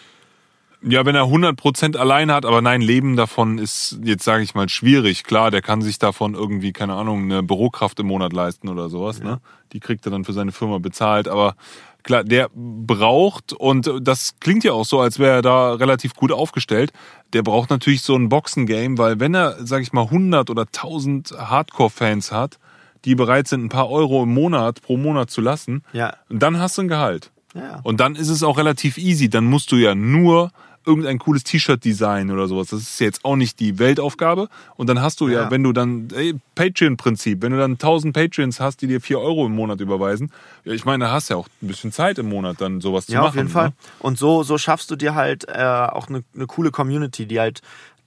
Ja, wenn er hundert Prozent alleine hat, aber nein, Leben davon ist, jetzt sage ich mal, schwierig. Klar, der kann sich davon irgendwie, keine Ahnung, eine Bürokraft im Monat leisten oder sowas. Ja. Ne? Die kriegt er dann für seine Firma bezahlt. Aber klar, der braucht, und das klingt ja auch so, als wäre er da relativ gut aufgestellt, der braucht natürlich so ein Boxen-Game, weil wenn er, sage ich mal, hundert oder tausend Hardcore-Fans hat, die bereit sind, ein paar Euro im Monat, pro Monat zu lassen, ja. dann hast du ein Gehalt. Ja. Und dann ist es auch relativ easy. Dann musst du ja nur irgendein cooles T-Shirt designen oder sowas. Das ist ja jetzt auch nicht die Weltaufgabe. Und dann hast du ja, ja wenn du dann, ey, Patreon-Prinzip, wenn du dann tausend Patreons hast, die dir vier Euro im Monat überweisen, ja, ich meine, da hast du ja auch ein bisschen Zeit im Monat, dann sowas ja, zu machen. Ja, auf jeden Fall. Ne? Und so, so schaffst du dir halt äh, auch eine, eine coole Community, die halt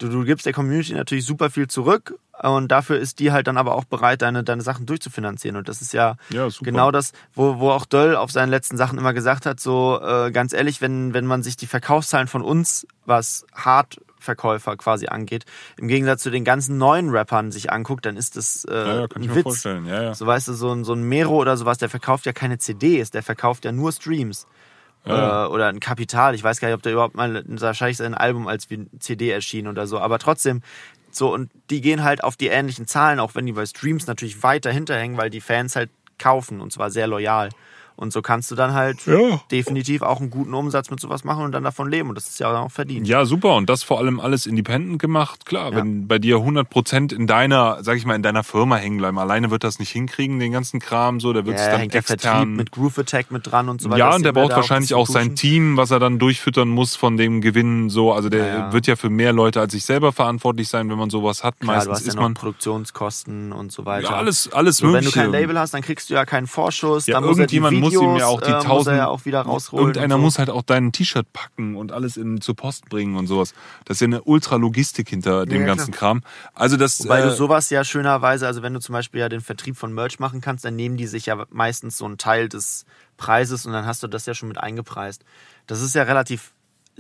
du, du gibst der Community natürlich super viel zurück und dafür ist die halt dann aber auch bereit, deine, deine Sachen durchzufinanzieren. Und das ist ja, ja genau das, wo, wo auch Döll auf seinen letzten Sachen immer gesagt hat, so äh, ganz ehrlich, wenn, wenn man sich die Verkaufszahlen von uns, was Hardverkäufer quasi angeht, im Gegensatz zu den ganzen neuen Rappern sich anguckt, dann ist das äh, ja, ja, kann ein ich mir Witz. Vorstellen. Ja, ja. So weißt du, so ein, so ein Mero oder sowas, der verkauft ja keine C Ds, der verkauft ja nur Streams. Ja. Oder ein Kapital. Ich weiß gar nicht, ob der überhaupt mal, wahrscheinlich sein Album als C D erschien oder so. Aber trotzdem, so, und die gehen halt auf die ähnlichen Zahlen, auch wenn die bei Streams natürlich weiter hinterhängen, weil die Fans halt kaufen und zwar sehr loyal. Und so kannst du dann halt ja. definitiv auch einen guten Umsatz mit sowas machen und dann davon leben. Und das ist ja auch verdient. Ja, super. Und das vor allem alles independent gemacht. Klar, ja. wenn bei dir hundert Prozent in deiner, sag ich mal, in deiner Firma hängen bleiben. Alleine wird das nicht hinkriegen, den ganzen Kram so. Der wird es ja, dann hängt extern... Der Vertrieb mit Groove Attack mit dran und so weiter. Ja, und der braucht wahrscheinlich auch sein Team, was er dann durchfüttern muss von dem Gewinn. So, also der ja, ja. wird ja für mehr Leute als sich selber verantwortlich sein, wenn man sowas hat. Klar, Meistens du hast ist ja noch man Produktionskosten und so weiter. Ja, alles, alles so, mögliche. Wenn du kein Label hast, dann kriegst du ja keinen Vorschuss. Ja, dann muss irgendjemand er die Videos, muss ihm ja auch die äh, tausend... Ja auch wieder rausholen. Irgendeiner so. muss halt auch dein T-Shirt packen und alles in, zur Post bringen und sowas. Das ist ja eine Ultra-Logistik hinter dem ja, ganzen klar. Kram. Also das, Wobei äh, du sowas ja schönerweise, also wenn du zum Beispiel ja den Vertrieb von Merch machen kannst, dann nehmen die sich ja meistens so einen Teil des Preises und dann hast du das ja schon mit eingepreist. Das ist ja relativ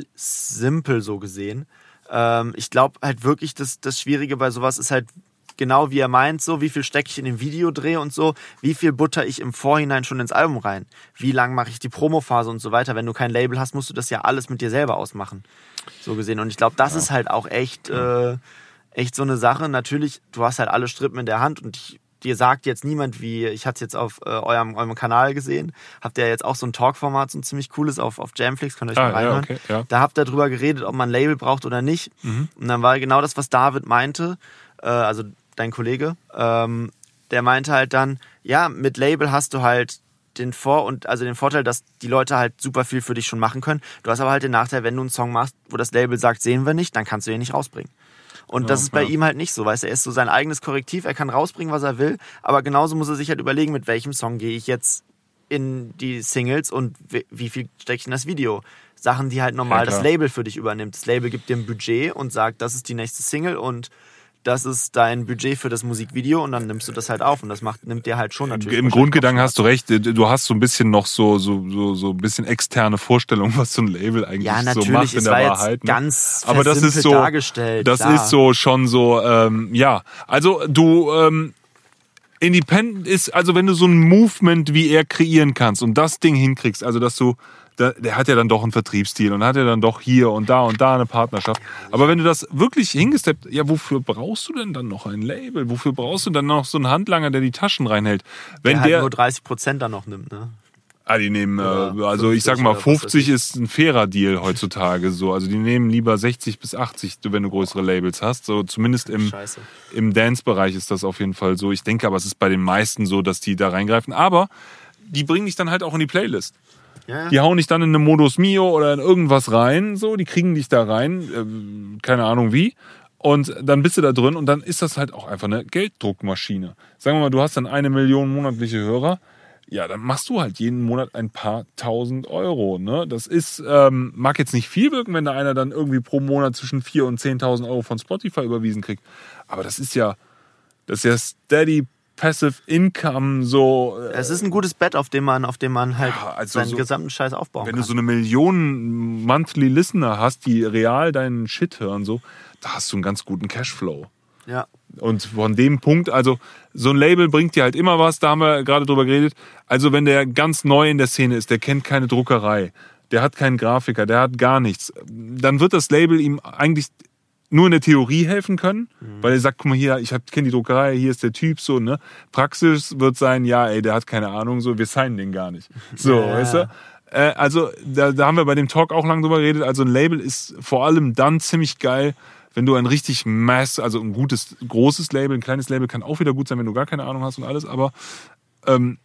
simpel so gesehen. Ähm, ich glaube halt wirklich, dass das Schwierige bei sowas ist halt genau wie er meint, so wie viel stecke ich in den Videodreh und so, wie viel butter ich im Vorhinein schon ins Album rein, wie lang mache ich die Promophase und so weiter. Wenn du kein Label hast, musst du das ja alles mit dir selber ausmachen, so gesehen. Und ich glaube, das ja. ist halt auch echt, äh, echt so eine Sache. Natürlich, du hast halt alle Strippen in der Hand und ich, dir sagt jetzt niemand, wie, ich hatte es jetzt auf äh, eurem, eurem Kanal gesehen, habt ihr jetzt auch so ein Talk-Format, so ein ziemlich cooles auf, auf Jamflix, könnt ihr euch ah, mal reinhören. Ja, okay, ja. Da habt ihr drüber geredet, ob man ein Label braucht oder nicht. Mhm. Und dann war genau das, was David meinte, äh, also dein Kollege, ähm, der meinte halt dann, ja, mit Label hast du halt den Vor- und also den Vorteil, dass die Leute halt super viel für dich schon machen können. Du hast aber halt den Nachteil, wenn du einen Song machst, wo das Label sagt, sehen wir nicht, dann kannst du ihn nicht rausbringen. Und ja, das ist bei ja. ihm halt nicht so, weißt du, er ist so sein eigenes Korrektiv, er kann rausbringen, was er will, aber genauso muss er sich halt überlegen, mit welchem Song gehe ich jetzt in die Singles und wie viel stecke ich in das Video. Sachen, die halt normal ja, das Label für dich übernimmt. Das Label gibt dir ein Budget und sagt, das ist die nächste Single und das ist dein Budget für das Musikvideo und dann nimmst du das halt auf und das macht, nimmt dir halt schon natürlich... Im Grundgedanken hast du recht, du hast so ein bisschen noch so, so, so, so ein bisschen externe Vorstellungen, was so ein Label eigentlich ja, so macht in der Wahrheit. Jetzt ganz aber das ist so dargestellt. Das klar. ist so schon so, ähm, ja. Also du... Ähm, Independent ist, also wenn du so ein Movement wie er kreieren kannst und das Ding hinkriegst, also dass du, der, der hat ja dann doch einen Vertriebsstil und hat ja dann doch hier und da und da eine Partnerschaft. Aber wenn du das wirklich hingesteppt, ja, wofür brauchst du denn dann noch ein Label? Wofür brauchst du dann noch so einen Handlanger, der die Taschen reinhält? Wenn der, der halt nur dreißig Prozent dann noch nimmt, ne? Ah, die nehmen, äh, also ich sag mal, fünfzig ist ein fairer Deal heutzutage so. Also die nehmen lieber sechzig bis achtzig, wenn du größere Labels hast. So zumindest im, im Dance-Bereich ist das auf jeden Fall so. Ich denke aber, es ist bei den meisten so, dass die da reingreifen. Aber die bringen dich dann halt auch in die Playlist. Ja. Die hauen dich dann in eine Modus Mio oder in irgendwas rein. So, die kriegen dich da rein. Äh, keine Ahnung wie. Und dann bist du da drin und dann ist das halt auch einfach eine Gelddruckmaschine. Sagen wir mal, du hast dann eine Million monatliche Hörer. Ja, dann machst du halt jeden Monat ein paar tausend Euro. Ne? Das ist, ähm, mag jetzt nicht viel wirken, wenn da einer dann irgendwie pro Monat zwischen viertausend und zehntausend Euro von Spotify überwiesen kriegt. Aber das ist ja, das ist ja steady passive income. So. Äh, es ist ein gutes Bett, auf dem man, auf dem man halt ja, also seinen so, gesamten Scheiß aufbauen wenn kann. Wenn du so eine Million Monthly Listener hast, die real deinen Shit hören, so, da hast du einen ganz guten Cashflow. Ja. Und von dem Punkt, also so ein Label bringt dir halt immer was, da haben wir gerade drüber geredet. Also wenn der ganz neu in der Szene ist, der kennt keine Druckerei, der hat keinen Grafiker, der hat gar nichts, dann wird das Label ihm eigentlich nur in der Theorie helfen können, mhm. weil er sagt, guck mal hier, ich kenne die Druckerei, hier ist der Typ, so, ne. Praxis wird sein, ja, ey, der hat keine Ahnung, so, wir signen den gar nicht. So, ja. Weißt du? Äh, also da, da haben wir bei dem Talk auch lang drüber geredet, also ein Label ist vor allem dann ziemlich geil, wenn du ein richtig Mass, also ein gutes, großes Label, ein kleines Label kann auch wieder gut sein, wenn du gar keine Ahnung hast und alles, aber ähm,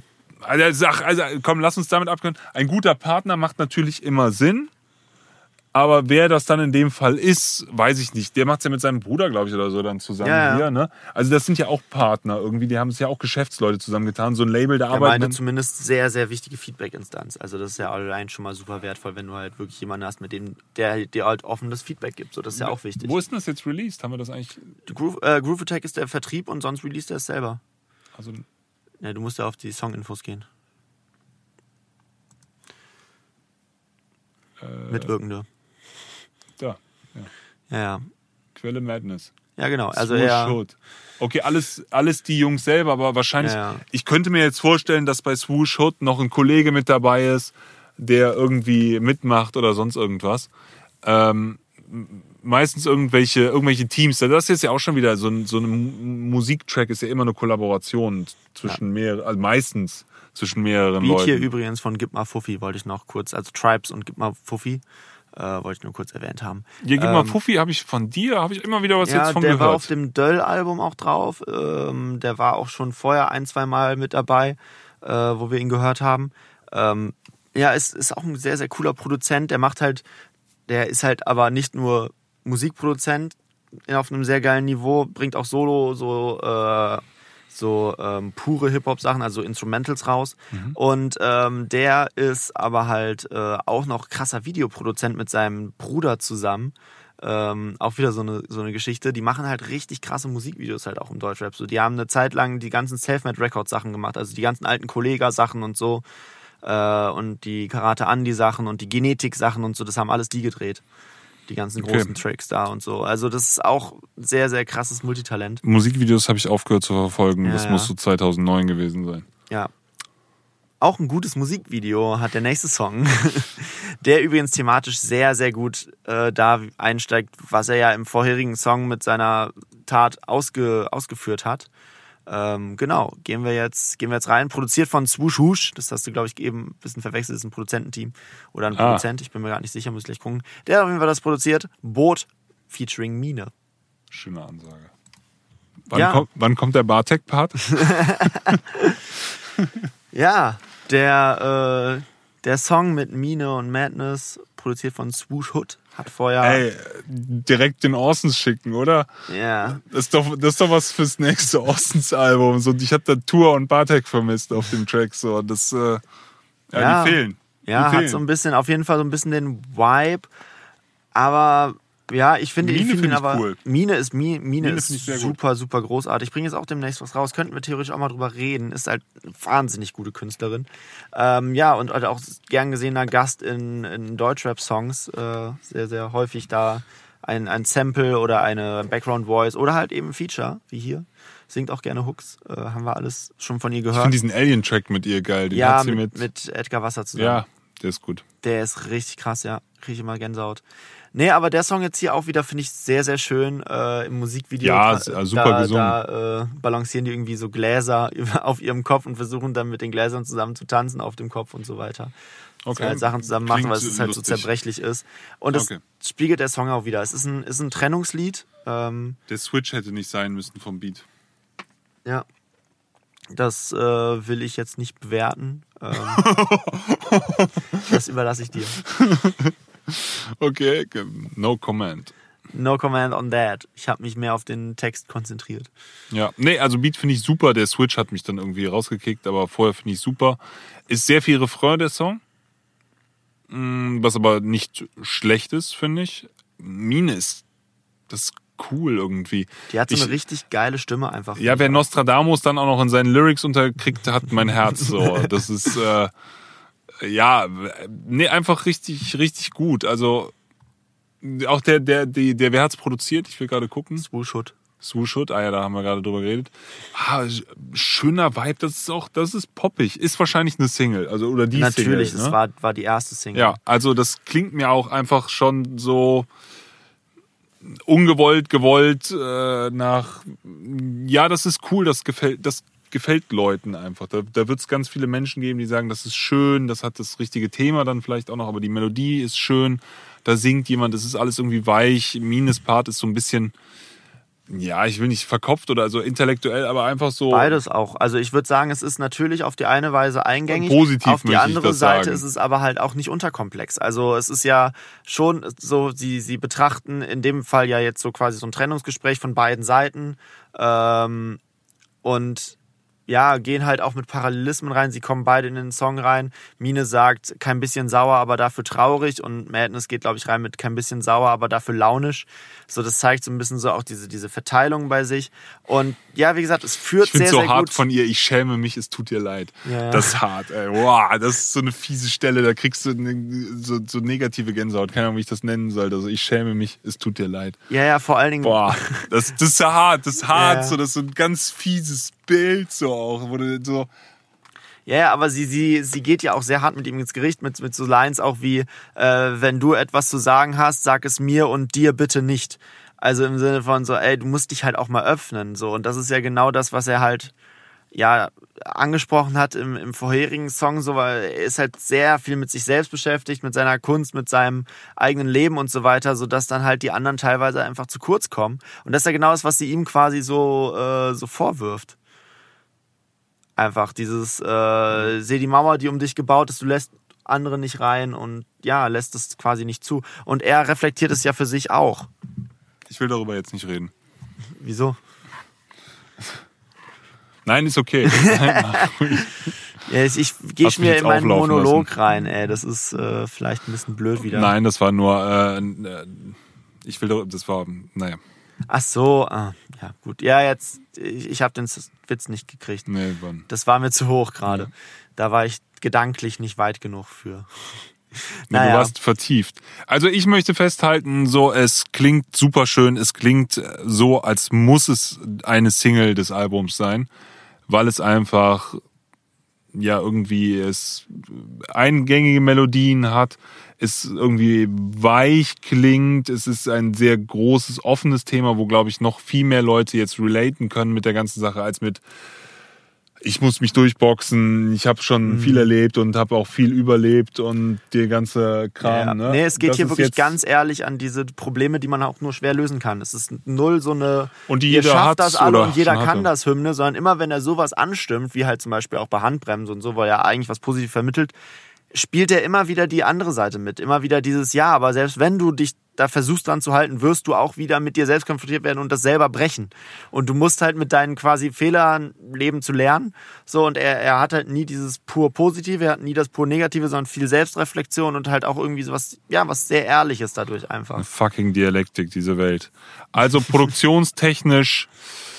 also, also komm, lass uns damit abkönnen. Ein guter Partner macht natürlich immer Sinn, Aber wer das dann in dem Fall ist, weiß ich nicht. Der macht es ja mit seinem Bruder, glaube ich, oder so dann zusammen ja, ja. hier. Ne? Also das sind ja auch Partner irgendwie. Die haben es ja auch Geschäftsleute zusammengetan. So ein Label, da arbeiten. Der meinte zumindest sehr, sehr wichtige Feedback-Instanz. Also das ist ja allein schon mal super wertvoll, wenn du halt wirklich jemanden hast, mit dem der dir halt offenes Feedback gibt. So, das ist ja auch wichtig. Wo ist denn das jetzt released? Haben wir das eigentlich... Groove, äh, Groove Attack ist der Vertrieb und sonst released er es selber. Also... Ja, du musst ja auf die Song-Infos gehen. Äh, Mitwirkende. Da, ja. Ja, ja. Quelle Madness. Ja, genau. Also er, okay, alles, alles die Jungs selber, aber wahrscheinlich, ja, ja. Ich könnte mir jetzt vorstellen, dass bei Swoosh Hood noch ein Kollege mit dabei ist, der irgendwie mitmacht oder sonst irgendwas. Ähm, meistens irgendwelche, irgendwelche Teams. Das ist jetzt ja auch schon wieder so ein, so ein Musiktrack ist ja immer eine Kollaboration zwischen ja. mehreren, also meistens zwischen mehreren Beat Leuten. Hier übrigens von Gib mal Fuffi wollte ich noch kurz, also Tribes und Gib mal Fuffi. Äh, wollte ich nur kurz erwähnt haben. Ja, Gib mal ähm, Fuffi habe ich von dir, habe ich immer wieder was ja, jetzt von der gehört. Der war auf dem Döll-Album auch drauf. Ähm, der war auch schon vorher ein, zwei Mal mit dabei, äh, wo wir ihn gehört haben. Ähm, ja, ist, ist auch ein sehr, sehr cooler Produzent. Der macht halt, der ist halt aber nicht nur Musikproduzent auf einem sehr geilen Niveau, bringt auch Solo, so äh, so ähm, pure Hip-Hop-Sachen, also Instrumentals raus. Mhm. Und ähm, der ist aber halt äh, auch noch krasser Videoproduzent mit seinem Bruder zusammen. Ähm, auch wieder so eine, so eine Geschichte. Die machen halt richtig krasse Musikvideos halt auch im Deutschrap. So, die haben eine Zeit lang die ganzen Selfmade-Record-Sachen gemacht, also die ganzen alten Kollega-Sachen und so. Äh, und die Karate-Andi-Sachen und die Genetik-Sachen und so, das haben alles die gedreht. Die ganzen großen okay. Tracks da und so. Also das ist auch sehr, sehr krasses Multitalent. Musikvideos habe ich aufgehört zu verfolgen. Ja, das ja. muss so zweitausendneun gewesen sein. Ja. Auch ein gutes Musikvideo hat der nächste Song, der übrigens thematisch sehr, sehr gut äh, da einsteigt, was er ja im vorherigen Song mit seiner Tat ausge, ausgeführt hat. Ähm, genau, gehen wir jetzt, gehen wir jetzt rein. Produziert von Swoosh Hoosh, das hast du, glaube ich, eben ein bisschen verwechselt, das ist ein Produzententeam oder ein ah. Produzent, ich bin mir gar nicht sicher, muss ich gleich gucken. Der hat auf jeden Fall das produziert. Boot featuring Mine. Schöne Ansage. Wann, ja. kommt, wann kommt der Bartek-Part? Ja, der, äh, der Song mit Mine und Madness, produziert von Swoosh Hood, hat vorher... Ey, direkt den Orsons schicken, oder? Ja. Das ist doch, das ist doch was fürs nächste Orsons-Album. So, ich habe da Tour und Bartek vermisst auf dem Track. So, das, äh, ja, ja, die fehlen. Ja, die hat fehlen. so ein bisschen, auf jeden Fall so ein bisschen den Vibe. Aber... Ja, ich finde, Mine ich finde find ihn aber, cool. Mine ist, Mine, Mine Mine ist super, gut. super großartig. Ich bringe jetzt auch demnächst was raus, könnten wir theoretisch auch mal drüber reden. Ist halt eine wahnsinnig gute Künstlerin. Ähm, ja, und halt auch gern gesehener Gast in, in Deutschrap-Songs. Äh, sehr, sehr häufig da ein, ein Sample oder eine Background-Voice oder halt eben ein Feature, wie hier. Singt auch gerne Hooks, äh, haben wir alles schon von ihr gehört. Ich finde diesen Alien-Track mit ihr geil. Den ja, hat sie mit, mit, mit Edgar Wasser zusammen. Ja, der ist gut. Der ist richtig krass, ja. Kriege ich immer Gänsehaut. Nee, aber der Song jetzt hier auch wieder finde ich sehr, sehr schön äh, im Musikvideo. Ja, da, super da, gesungen. Da äh, balancieren die irgendwie so Gläser auf ihrem Kopf und versuchen dann mit den Gläsern zusammen zu tanzen auf dem Kopf und so weiter. Okay. Dass halt Sachen zusammen machen, weil es halt lustig. So zerbrechlich ist. Und das okay. spiegelt der Song auch wieder. Es ist ein, ist ein Trennungslied. Ähm, der Switch hätte nicht sein müssen vom Beat. Ja. Das äh, will ich jetzt nicht bewerten. Ähm, das überlasse ich dir. Okay, no comment. No comment on that. Ich habe mich mehr auf den Text konzentriert. Ja, nee, also Beat finde ich super. Der Switch hat mich dann irgendwie rausgekickt, aber vorher finde ich super. Ist sehr viel Refrain, der Song. Was aber nicht schlecht ist, finde ich. Mine ist, das ist cool irgendwie. Die hat so ich, eine richtig geile Stimme einfach. Ja, wer Nostradamus dann auch noch in seinen Lyrics unterkriegt, hat mein Herz so. Das ist... Äh, Ja, nee, einfach richtig, richtig gut. Also auch der, der, der, der wer hat's produziert? Ich will gerade gucken. Swoosh Hood. Swoosh Hood, ah ja, da haben wir gerade drüber geredet. Ah, schöner Vibe, das ist auch, das ist poppig. Ist wahrscheinlich eine Single, also oder die Natürlich, Single. Natürlich, das ne? war, war die erste Single. Ja, also das klingt mir auch einfach schon so ungewollt, gewollt äh, nach. Ja, das ist cool, das gefällt, das gefällt Leuten einfach. Da, da wird es ganz viele Menschen geben, die sagen, das ist schön, das hat das richtige Thema dann vielleicht auch noch, aber die Melodie ist schön, da singt jemand, das ist alles irgendwie weich. Mines Part ist so ein bisschen, Ja, ich will nicht verkopft oder so intellektuell, aber einfach so... Beides auch. Also ich würde sagen, es ist natürlich auf die eine Weise eingängig. Positiv auf die andere Seite sagen. ist es aber halt auch nicht unterkomplex. Also es ist ja schon so, sie, sie betrachten in dem Fall ja jetzt so quasi so ein Trennungsgespräch von beiden Seiten ähm, und ja, gehen halt auch mit Parallelismen rein. Sie kommen beide in den Song rein. Mine sagt, kein bisschen sauer, aber dafür traurig. Und Madness geht, glaube ich, rein mit kein bisschen sauer, aber dafür launisch. So, das zeigt so ein bisschen so auch diese, diese Verteilung bei sich. Und ja, wie gesagt, es führt ich sehr, so sehr gut. Ich finde so hart gut. von ihr, ich schäme mich, es tut dir leid. Ja. Das ist hart, ey. Wow, das ist so eine fiese Stelle, da kriegst du eine, so, so negative Gänsehaut. Keine Ahnung, wie ich das nennen soll. Also ich schäme mich, es tut dir leid. Ja, ja, vor allen Dingen. Boah, das, das ist ja hart, das ist hart. Ja. So, das ist so ein ganz fieses Bild so auch, wo du so... Ja, ja, aber sie, sie, sie geht ja auch sehr hart mit ihm ins Gericht, mit, mit so Lines auch wie, äh, wenn du etwas zu sagen hast, sag es mir und dir bitte nicht. Also im Sinne von so, ey, du musst dich halt auch mal öffnen. So. Und das ist ja genau das, was er halt ja angesprochen hat im, im vorherigen Song, so, weil er ist halt sehr viel mit sich selbst beschäftigt, mit seiner Kunst, mit seinem eigenen Leben und so weiter, sodass dann halt die anderen teilweise einfach zu kurz kommen. Und das ist ja genau das, was sie ihm quasi so, äh, so vorwirft. Einfach dieses, äh, seh die Mauer, die um dich gebaut ist, du lässt andere nicht rein und ja, lässt es quasi nicht zu. Und er reflektiert es ja für sich auch. Ich will darüber jetzt nicht reden. Wieso? Nein, ist okay. ja, ich ich gehe mir in meinen Monolog lassen. rein, ey. Das ist äh, vielleicht ein bisschen blöd wieder. Nein, das war nur, äh, ich will, das war, naja. Ach so, ah, ja gut. Ja, jetzt, ich, ich habe den Witz nicht gekriegt. Nee, wann? Das war mir zu hoch gerade. Ja. Da war ich gedanklich nicht weit genug für. Nee, naja. Du warst vertieft. Also ich möchte festhalten, so es klingt super schön, es klingt so, als muss es eine Single des Albums sein, weil es einfach ja irgendwie es eingängige Melodien hat, es irgendwie weich klingt, es ist ein sehr großes, offenes Thema, wo, glaube ich, noch viel mehr Leute jetzt relaten können mit der ganzen Sache, als mit ich muss mich durchboxen, ich habe schon mhm. viel erlebt und habe auch viel überlebt und der ganze Kram. Ja. Ne? Nee, es geht das hier wirklich ganz ehrlich an diese Probleme, die man auch nur schwer lösen kann. Es ist null so eine, und die jeder schafft hat das alle und jeder hatte. kann das Hymne, sondern immer wenn er sowas anstimmt, wie halt zum Beispiel auch bei Handbremse und so, weil er eigentlich was positiv vermittelt, spielt er immer wieder die andere Seite mit. Immer wieder dieses Ja, aber selbst wenn du dich da versuchst dran zu halten, wirst du auch wieder mit dir selbst konfrontiert werden und das selber brechen. Und du musst halt mit deinen quasi Fehlern leben zu lernen. So, und er, er hat halt nie dieses pur Positive, er hat nie das pur Negative, sondern viel Selbstreflexion und halt auch irgendwie sowas, ja, was sehr Ehrliches dadurch einfach. Eine fucking Dialektik, diese Welt. Also produktionstechnisch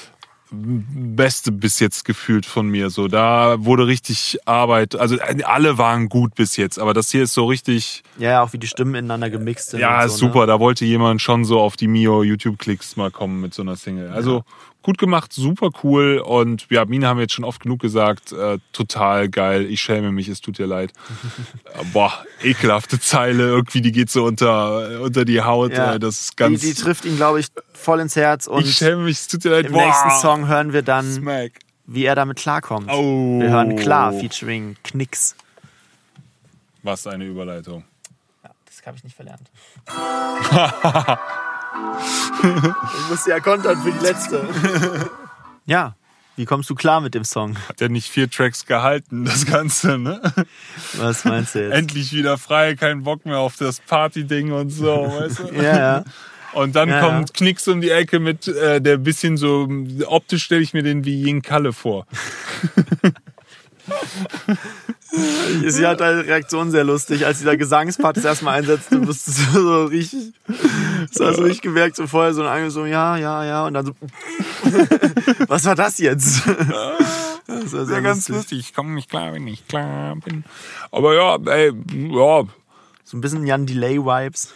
Beste bis jetzt gefühlt von mir. So, da wurde richtig Arbeit, also alle waren gut bis jetzt, aber das hier ist so richtig... Ja, auch wie die Stimmen ineinander gemixt sind. Ja, und ist so, super. Ne? Da wollte jemand schon so auf die Mio YouTube-Klicks mal kommen mit so einer Single. Also ja. Gut gemacht, super cool und ja, Mine haben wir jetzt schon oft genug gesagt, äh, total geil, ich schäme mich, es tut dir leid. Boah, ekelhafte Zeile, irgendwie die geht so unter, unter die Haut, ja. äh, das ist ganz... Die, die trifft ihn, glaube ich, voll ins Herz und ich schäme mich, es tut dir leid. im Boah. nächsten Song hören wir dann, Smack. Wie er damit klarkommt. Oh. Wir hören Klar, featuring Knicks. Was eine Überleitung. Ja, das habe ich nicht verlernt. Ich musste ja kontern für die letzte. Ja, wie kommst du klar mit dem Song? Hat ja nicht vier Tracks gehalten, das Ganze, ne? Was meinst du jetzt? Endlich wieder frei, kein Bock mehr auf das Party-Ding und so, weißt du? Ja, ja. Und dann ja, kommt ja. Knicks um die Ecke mit äh, der bisschen so, optisch stelle ich mir den wie Yin Kalle vor. Sie hat deine Reaktion sehr lustig, als dieser Gesangspart das erstmal einsetzte, bist du so, so richtig, das hast du richtig gemerkt, so vorher so ein so, ja, ja, ja, und dann so, was war das jetzt? Das war sehr ja, ganz lustig, ich komme nicht klar, wenn ich klar bin. Aber ja, ey, ja. So ein bisschen Jan Delay-Vibes.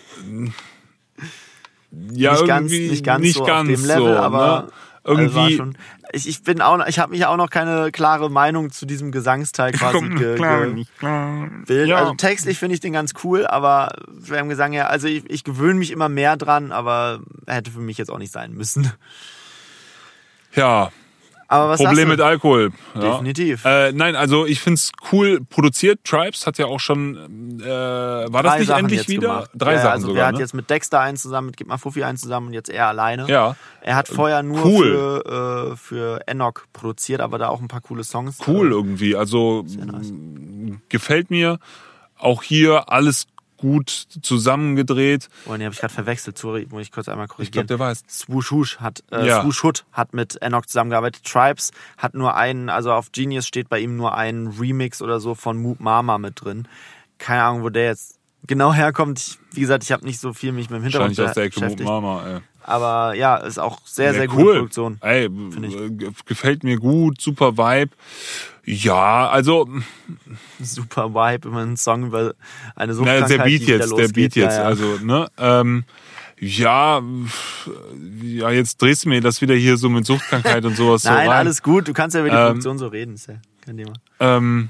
Ja, nicht ganz, irgendwie nicht ganz nicht so ganz auf dem Level, so, aber ne? Irgendwie also schon, ich, ich bin auch noch, ich habe mich auch noch keine klare Meinung zu diesem Gesangsteil quasi ge, klar, ge, nicht klar. Ja. Also textlich finde ich den ganz cool, aber beim Gesang ja, also ich, ich gewöhne mich immer mehr dran, aber hätte für mich jetzt auch nicht sein müssen. Ja. Aber was Problem mit Alkohol. Ja. Definitiv. Äh, nein, also ich find's cool produziert. Tribes hat ja auch schon, äh, war Drei das nicht Sachen endlich jetzt wieder? gemacht. Drei ja, Sachen also sogar, er hat ne? jetzt mit Dexter einen zusammen, mit Gib mal Fuffi einen zusammen und jetzt er alleine. Ja. Er hat vorher nur Cool. für, äh, für Enoch produziert, aber da auch ein paar coole Songs. Cool äh, irgendwie, also nice. m, gefällt mir. Auch hier alles gut zusammengedreht. Oh, nee, habe ich gerade verwechselt, sorry, muss ich kurz einmal korrigieren. Ich glaube, der war es. Swoosh Hush hat, äh, Ja. Swoosh Hood hat mit Enoch zusammengearbeitet. Tribes hat nur einen, also auf Genius steht bei ihm nur ein Remix oder so von Moop Mama mit drin. Keine Ahnung, wo der jetzt genau herkommt. Ich, wie gesagt, ich habe nicht so viel mich mit dem Hintergrund Wahrscheinlich aus der Ecke Moop beschäftigt. Mama, ey. Aber ja, ist auch sehr, Ja, sehr cool. gute Produktion. Ey, ich. äh, gefällt mir gut, super Vibe. Ja, also Super Vibe, immer ein Song über eine na, Suchtkrankheit, der Beat die wieder jetzt, der losgeht. Beat jetzt, ja, ja. also ne, ähm, ja, ja, jetzt drehst du mir das wieder hier so mit Suchtkrankheit und sowas Nein, so rein. alles gut, du kannst ja über die Ähm, Produktion so reden, ist ja kein Thema. Ähm,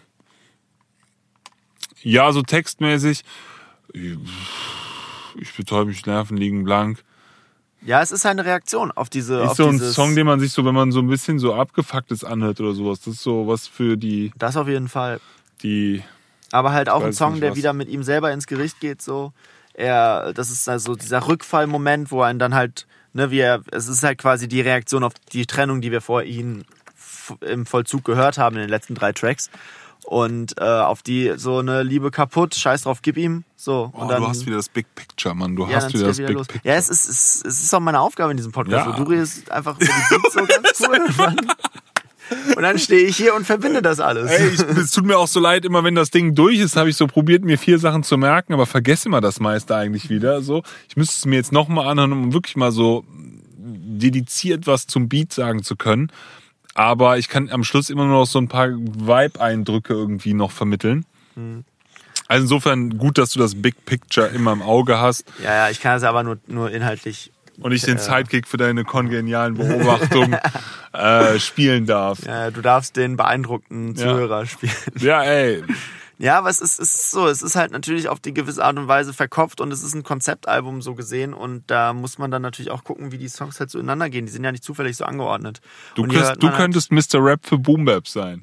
ja, so textmäßig. Ich betäube mich, Nerven liegen blank. Ja, es ist eine Reaktion auf diese. Ist auf so ein dieses, Song, den man sich so, wenn man so ein bisschen so abgefucktes anhört oder sowas. Das ist so was für die, Das auf jeden Fall. die. Aber halt auch Ich ein weiß Song, nicht, der was. wieder mit ihm selber ins Gericht geht, so. Er, das ist also dieser Rückfallmoment, wo er dann halt, ne, wie er, es ist halt quasi die Reaktion auf die Trennung, die wir vor ihm f- im Vollzug gehört haben in den letzten drei Tracks. Und äh, auf die so eine Liebe kaputt, scheiß drauf, gib ihm. So. Oh, und dann, du hast wieder das Big Picture, Mann. Du ja, hast dann wieder zieht das er Big los. Picture. Ja, es ist, es, ist, es ist auch meine Aufgabe in diesem Podcast. Ja. So, du redest einfach über die Beats so ganz cool. Und dann, und dann stehe ich hier und verbinde das alles. Ey, ich, es tut mir auch so leid, immer wenn das Ding durch ist, habe ich so probiert, mir vier Sachen zu merken, aber vergesse immer das meiste eigentlich wieder. So, ich müsste es mir jetzt nochmal anhören, um wirklich mal so dediziert was zum Beat sagen zu können. Aber ich kann am Schluss immer nur noch so ein paar Vibe-Eindrücke irgendwie noch vermitteln. Hm. Also insofern gut, dass du das Big Picture immer im Auge hast Ja, ja, ich kann das aber nur, nur inhaltlich. und ich den Äh. Sidekick für deine kongenialen Beobachtungen äh, spielen darf. Ja, du darfst den beeindruckten Zuhörer spielen. Ja, ey. Ja, aber es ist, es ist so, es ist halt natürlich auf die gewisse Art und Weise verkopft und es ist ein Konzeptalbum so gesehen und da muss man dann natürlich auch gucken, wie die Songs halt so ineinander gehen. Die sind ja nicht zufällig so angeordnet. Du, Und hier könntest, hört du man könntest Mister Rap für Boom Bap sein.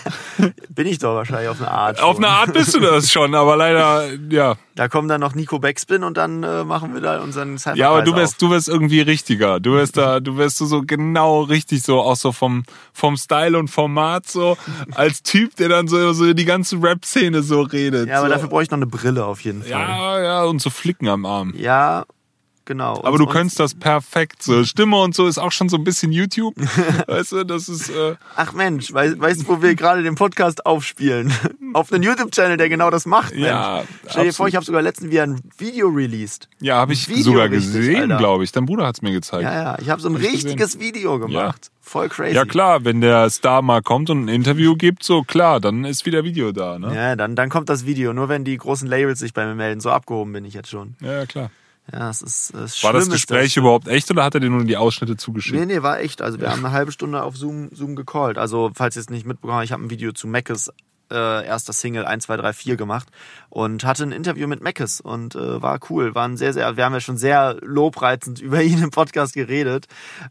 halt, bin ich doch wahrscheinlich auf eine Art. Auf schon. eine Art bist du das schon, aber leider, ja. Da kommt dann noch Nico Backspin und dann äh, machen wir da unseren Cypher. Ja, aber du wärst, du wärst irgendwie richtiger. Du wärst da, du wärst so, so genau richtig so, auch so vom, vom Style und Format so, als Typ, der dann so, so die ganze Rap-Szene so redet. Ja, aber so. dafür brauche ich noch eine Brille auf jeden Fall. Ja, ja, und so Flicken am Arm. Ja, genau. Aber Und- du und- könntest das perfekt. So Stimme und so ist auch schon so ein bisschen YouTube. Weißt du, das ist. Äh, Ach Mensch, weißt, weißt du, wo wir gerade den Podcast aufspielen? Auf einen YouTube-Channel, der genau das macht, Mensch. Ja, Stell dir vor, absolut. ich habe sogar letztens wieder ein Video released. ja, habe ich Video sogar richtig, gesehen, Alter. glaube ich. Dein Bruder hat's mir gezeigt. Ja, ja, ich habe so ein Hab ich richtiges Video gemacht. Voll crazy. Ja klar, wenn der Star mal kommt und ein Interview gibt, so klar, dann ist wieder Video da, ne? Ja, dann, dann kommt das Video. Nur wenn die großen Labels sich bei mir melden. So abgehoben bin ich jetzt schon. Ja, ja klar. Ja, es ist, es War schlimm das ist Gespräch überhaupt echt oder hat er dir nur die Ausschnitte zugeschickt? Nee, nee, war echt. Also wir haben eine halbe Stunde auf Zoom, Zoom gecallt. Also falls ihr es nicht mitbekommen habt, ich habe ein Video zu Meckes äh, erster Single eins, zwei, drei, vier gemacht und hatte ein Interview mit Meckes und äh, war cool. Waren sehr, sehr, wir haben ja schon sehr lobreizend über ihn im Podcast geredet.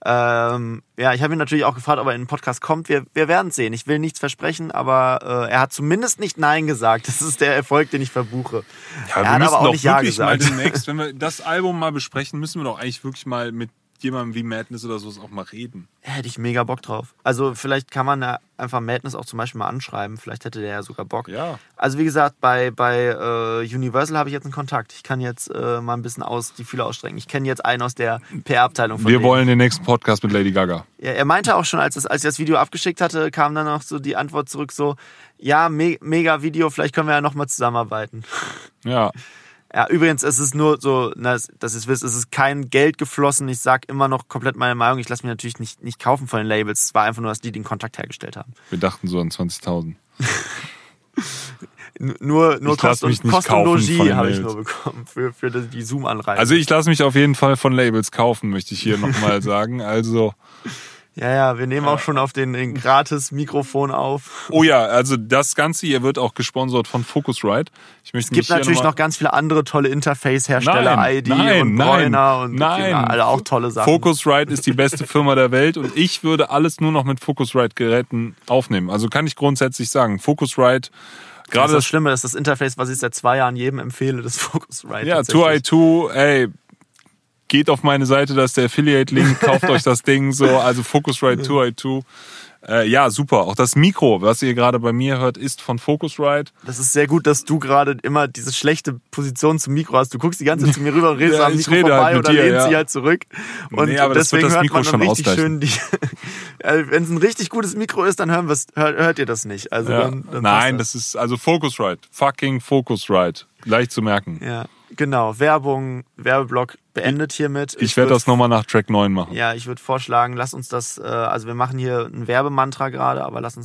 Ähm, ja, ich habe ihn natürlich auch gefragt, ob er in den Podcast kommt. Wir, wir werden es sehen. Ich will nichts versprechen, aber äh, er hat zumindest nicht Nein gesagt. Das ist der Erfolg, den ich verbuche. Ja, er wir hat müssen aber auch doch nicht Ja wirklich mal gesagt. demnächst, wenn wir das Album mal besprechen, müssen wir doch eigentlich wirklich mal mit jemandem wie Madness oder sowas auch mal reden. Hätte ich mega Bock drauf. Also vielleicht kann man ja einfach Madness auch zum Beispiel mal anschreiben. Vielleicht hätte der ja sogar Bock. Ja. Also wie gesagt, bei, bei äh, Universal habe ich jetzt einen Kontakt. Ich kann jetzt äh, mal ein bisschen aus die Fühler ausstrecken. Ich kenne jetzt einen aus der P R-Abteilung von Wir denen. wollen den nächsten Podcast mit Lady Gaga. Ja, er meinte auch schon, als, das, als ich das Video abgeschickt hatte, kam dann noch so die Antwort zurück so, ja, me mega Video, vielleicht können wir ja nochmal zusammenarbeiten. Ja. Ja, übrigens, es ist nur so, na, dass ihr es wisst, es ist kein Geld geflossen. Ich sag immer noch komplett meine Meinung. Ich lasse mich natürlich nicht, nicht kaufen von den Labels. Es war einfach nur, dass die den Kontakt hergestellt haben. Wir dachten so an zwanzigtausend. N nur nur Ich lass Kost und, mich nicht Kost und kaufen von Logis den habe ich Labels. nur bekommen für, für die, die Zoom-Anreise. Also ich lasse mich auf jeden Fall von Labels kaufen, möchte ich hier nochmal sagen. Also Ja, ja, wir nehmen ja. auch schon auf den, den Gratis-Mikrofon auf. Oh ja, also das Ganze hier wird auch gesponsert von Focusrite. Ich möchte es gibt natürlich noch, noch ganz viele andere tolle Interface-Hersteller, I D nein, und nein, Bräuner und nein. alle auch tolle Sachen. Focusrite ist die beste Firma der Welt und ich würde alles nur noch mit Focusrite-Geräten aufnehmen. Also kann ich grundsätzlich sagen, Focusrite... Gerade das, das Schlimme ist das Interface, was ich seit zwei Jahren jedem empfehle, das Focusrite. Ja, zwei i zwei, ey... Geht auf meine Seite, da ist der Affiliate-Link, kauft euch das Ding so, also Focusrite zwei i zwei. Äh, ja, super. Auch das Mikro, was ihr gerade bei mir hört, ist von Focusrite. Das ist sehr gut, dass du gerade immer diese schlechte Position zum Mikro hast. Du guckst die ganze Zeit zu mir rüber und redest ja, am Mikro rede vorbei halt oder dir, lehnst ja. sie halt zurück. Und nee, aber deswegen das wird das hört Mikro man schon dann richtig schön die. Wenn es ein richtig gutes Mikro ist, dann hören wir's, hört, hört ihr das nicht. Also ja. dann, dann Nein, das. das ist also Focusrite. Fucking Focusrite. Leicht zu merken. Ja, genau. Werbung, Werbeblock beendet hiermit. Ich, ich werde das nochmal nach Track neun machen. Ja, ich würde vorschlagen, lass uns das, äh, also wir machen hier ein Werbemantra gerade, aber lass uns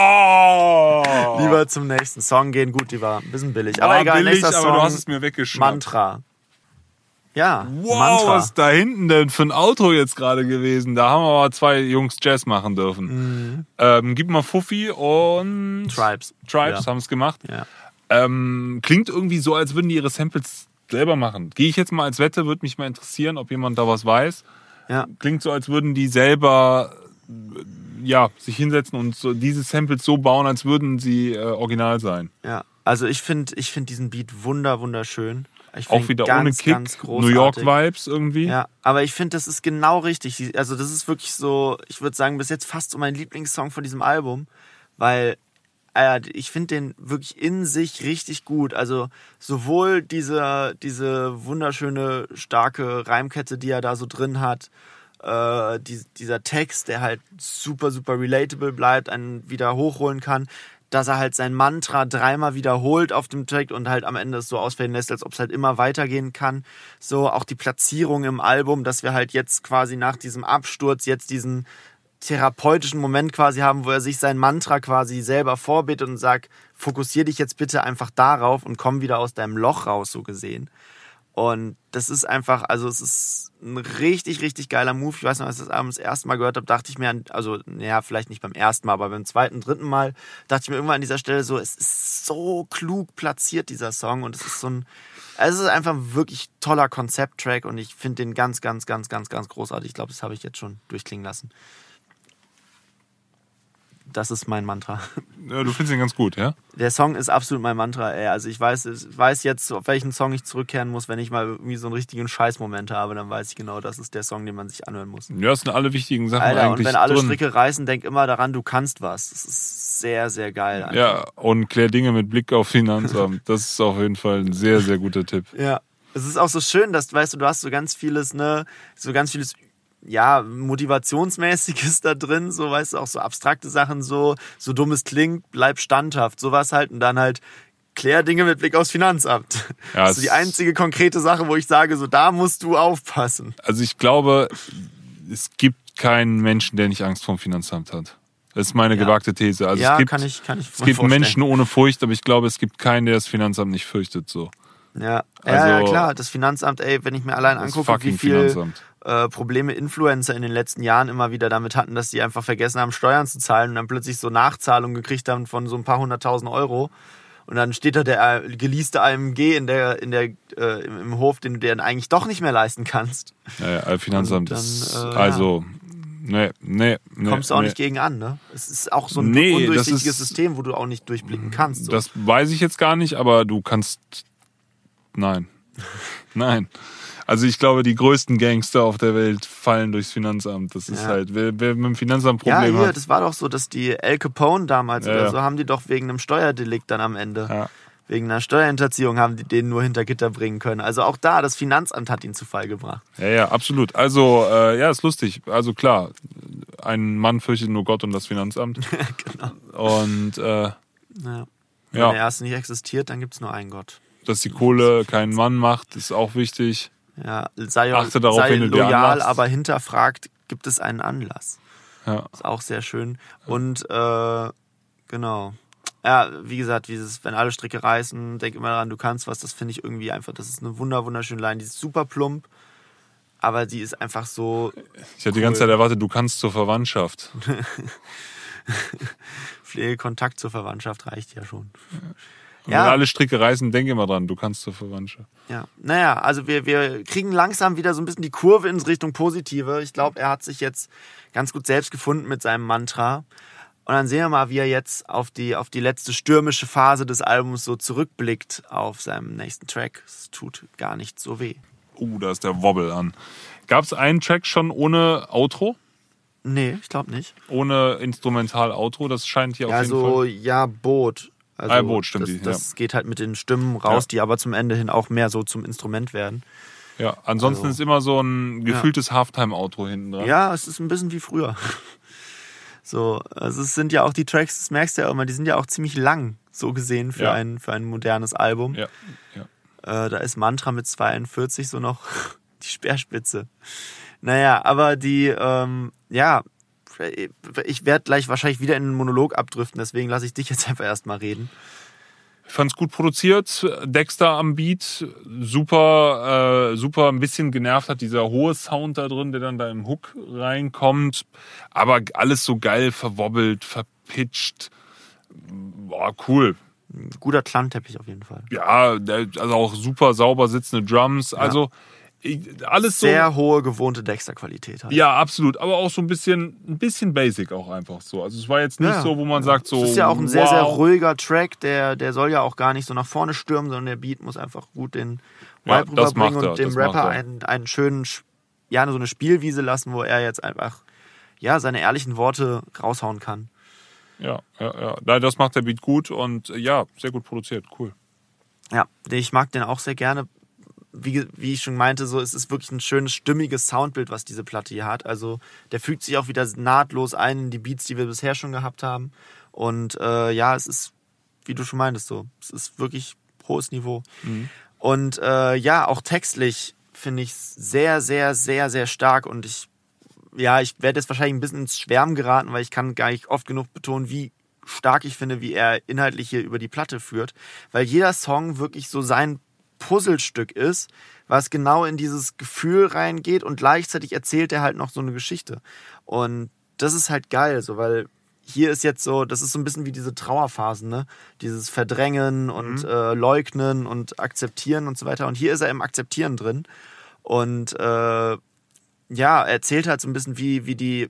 oh! lieber zum nächsten Song gehen. Gut, die war ein bisschen billig. Aber war egal, billig, nächster Song. Aber du hast es mir weggeschnappt. Mantra. Ja, wow, Mantra. Was ist da hinten denn für ein Outro jetzt gerade gewesen? Da haben wir aber zwei Jungs Jazz machen dürfen. Mhm. Ähm, gib mal Fuffi und... Tribes. Tribes ja. haben es gemacht. Ja. Ähm, klingt irgendwie so, als würden die ihre Samples selber machen. Gehe ich jetzt mal als Wette, würde mich mal interessieren, ob jemand da was weiß. Ja. Klingt so, als würden die selber ja, sich hinsetzen und so diese Samples so bauen, als würden sie äh, original sein. Ja, also ich finde ich find diesen Beat wunder, wunderschön. Ich Auch wieder ganz, ohne Kick, ganz New York-Vibes irgendwie. Ja, aber ich finde, das ist genau richtig. Also das ist wirklich so, ich würde sagen, bis jetzt fast so mein Lieblingssong von diesem Album, weil äh, ich finde den wirklich in sich richtig gut. Also sowohl diese, diese wunderschöne, starke Reimkette, die er da so drin hat, äh, die, dieser Text, der halt super, super relatable bleibt, einen wieder hochholen kann, dass er halt sein Mantra dreimal wiederholt auf dem Track und halt am Ende es so ausfällen lässt, als ob es halt immer weitergehen kann. So auch die Platzierung im Album, dass wir halt jetzt quasi nach diesem Absturz jetzt diesen therapeutischen Moment quasi haben, wo er sich sein Mantra quasi selber vorbetet und sagt, fokussier dich jetzt bitte einfach darauf und komm wieder aus deinem Loch raus, so gesehen. Und das ist einfach, also es ist ein richtig, richtig geiler Move. Ich weiß noch, als ich das abends das erste Mal gehört habe, dachte ich mir, an, also naja, vielleicht nicht beim ersten Mal, aber beim zweiten, dritten Mal dachte ich mir irgendwann an dieser Stelle so, es ist so klug platziert, dieser Song. Und es ist so ein, es ist einfach ein wirklich toller Konzepttrack und ich finde den ganz, ganz, ganz, ganz, ganz großartig. Ich glaube, das habe ich jetzt schon durchklingen lassen. Das ist mein Mantra. Ja, du findest ihn ganz gut, ja? Der Song ist absolut mein Mantra, ey. Also ich weiß, ich weiß jetzt, auf welchen Song ich zurückkehren muss, wenn ich mal irgendwie so einen richtigen Scheißmoment habe, dann weiß ich genau, das ist der Song, den man sich anhören muss. Ja, das sind alle wichtigen Sachen Alter, eigentlich und wenn alle drin. Stricke reißen, denk immer daran, du kannst was. Das ist sehr, sehr geil. Einfach. Ja, und klär Dinge mit Blick auf Finanzamt. Das ist auf jeden Fall ein sehr, sehr guter Tipp. Ja, es ist auch so schön, dass, weißt du, du hast so ganz vieles, ne, so ganz vieles ja, motivationsmäßiges da drin, so, weißt du, auch so abstrakte Sachen, so, so dumm es klingt, bleib standhaft, sowas halt und dann halt klär Dinge mit Blick aufs Finanzamt. Ja, das ist die einzige konkrete Sache, wo ich sage, so, da musst du aufpassen. Also ich glaube, es gibt keinen Menschen, der nicht Angst vor dem Finanzamt hat. Das ist meine ja. gewagte These. Also ja, es gibt, kann ich, kann ich es gibt Menschen ohne Furcht, aber ich glaube, es gibt keinen, der das Finanzamt nicht fürchtet, so. Ja, also, ja, ja klar, das Finanzamt, ey, wenn ich mir allein angucke, wie viel äh, Probleme Influencer in den letzten Jahren immer wieder damit hatten, dass die einfach vergessen haben, Steuern zu zahlen und dann plötzlich so Nachzahlungen gekriegt haben von so ein paar hunderttausend Euro und dann steht da der äh, geleaste A M G in der, in der, äh, im, im Hof, den du dir dann eigentlich doch nicht mehr leisten kannst. Ja, ja, Finanzamt dann, ist, äh, also... Ja. Nee, nee, nee. Kommst du auch nee. nicht gegen an, ne? Es ist auch so ein nee, undurchsichtiges ist, System, wo du auch nicht durchblicken kannst. So. Das weiß ich jetzt gar nicht, aber du kannst... Nein. Nein. Also ich glaube, die größten Gangster auf der Welt fallen durchs Finanzamt. Das ist ja. halt, wer, wer mit dem Finanzamt Probleme ja, hier, hat. Das war doch so, dass die Al Capone damals ja, oder so, haben die doch wegen einem Steuerdelikt dann am Ende. Ja. Wegen einer Steuerhinterziehung haben die den nur hinter Gitter bringen können. Also auch da, das Finanzamt hat ihn zu Fall gebracht. Ja, ja, absolut. Also, äh, ja, ist lustig. Also klar, ein Mann fürchtet nur Gott und das Finanzamt. Genau. Und, äh, ja. Wenn ja. der erste nicht existiert, dann gibt es nur einen Gott. Dass die Kohle keinen Mann macht, ist auch wichtig. Ja, sei, Achte darauf, sei wenn du loyal, dir aber hinterfragt, gibt es einen Anlass. Ja. Ist auch sehr schön. Und, äh, genau. Ja, wie gesagt, dieses, wenn alle Stricke reißen, denk immer daran, du kannst was, das finde ich irgendwie einfach, das ist eine wunder, wunderschöne Line, die ist super plump, aber die ist einfach so. Ich hatte die ganze Zeit erwartet, du kannst zur Verwandtschaft. Pflegekontakt zur Verwandtschaft reicht ja schon. Wenn ja. alle Stricke reißen, denk immer dran, du kannst zur Verwandtschaft. Ja, naja, also wir, wir kriegen langsam wieder so ein bisschen die Kurve in Richtung Positive. Ich glaube, er hat sich jetzt ganz gut selbst gefunden mit seinem Mantra. Und dann sehen wir mal, wie er jetzt auf die, auf die letzte stürmische Phase des Albums so zurückblickt auf seinem nächsten Track. Es tut gar nicht so weh. Uh, da ist der Wobble an. Gab es einen Track schon ohne Outro? Nee, ich glaube nicht. Ohne Instrumental-Outro? Das scheint hier ja, auf jeden so, Fall... Ja, Boot. Also ah, Boot, stimmt. Das, die, ja. das geht halt mit den Stimmen raus, ja. die aber zum Ende hin auch mehr so zum Instrument werden. Ja, ansonsten also, ist immer so ein gefühltes ja. Halftime-Outro hinten dran. Ja, es ist ein bisschen wie früher. So, also es sind ja auch die Tracks, das merkst du ja immer, die sind ja auch ziemlich lang, so gesehen, für, ja. ein, für ein modernes Album. Ja. Ja. Äh, da ist Mantra mit zweiundvierzig so noch die Speerspitze. Naja, aber die, ähm, ja, ich werde gleich wahrscheinlich wieder in einen Monolog abdriften, deswegen lasse ich dich jetzt einfach erstmal reden. Ich fand's gut produziert, Dexter am Beat, super, äh, super ein bisschen genervt hat dieser hohe Sound da drin, der dann da im Hook reinkommt, aber alles so geil verwobbelt, verpitcht, boah, cool. Guter Klangteppich auf jeden Fall. Ja, also auch super sauber sitzende Drums, ja. also alles so. Sehr hohe gewohnte Dexter-Qualität halt. Ja, absolut. Aber auch so ein bisschen, ein bisschen basic auch einfach so. Also es war jetzt nicht ja, so, wo man ja. sagt so. Es ist ja auch ein wow. sehr, sehr ruhiger Track. Der, der soll ja auch gar nicht so nach vorne stürmen, sondern der Beat muss einfach gut den Vibe ja, rüberbringen und er, dem Rapper einen, einen schönen, ja, so eine Spielwiese lassen, wo er jetzt einfach, ja, seine ehrlichen Worte raushauen kann. Ja, ja, ja. Das macht der Beat gut und ja, sehr gut produziert. Cool. Ja, ich mag den auch sehr gerne. Wie, wie ich schon meinte, so, es ist wirklich ein schönes, stimmiges Soundbild, was diese Platte hier hat. Also der fügt sich auch wieder nahtlos ein in die Beats, die wir bisher schon gehabt haben. Und äh, ja, es ist, wie du schon meintest, so, es ist wirklich hohes Niveau. Mhm. Und äh, ja, auch textlich finde ich sehr, sehr, sehr, sehr stark. Und ich, ja, ich werde jetzt wahrscheinlich ein bisschen ins Schwärmen geraten, weil ich kann gar nicht oft genug betonen, wie stark ich finde, wie er inhaltlich hier über die Platte führt. Weil jeder Song wirklich so sein Puzzlestück ist, was genau in dieses Gefühl reingeht und gleichzeitig erzählt er halt noch so eine Geschichte. Und das ist halt geil, so, weil hier ist jetzt so, das ist so ein bisschen wie diese Trauerphasen, ne? Dieses Verdrängen und mhm. äh, Leugnen und Akzeptieren und so weiter. Und hier ist er im Akzeptieren drin. Und äh, ja, er erzählt halt so ein bisschen, wie, wie die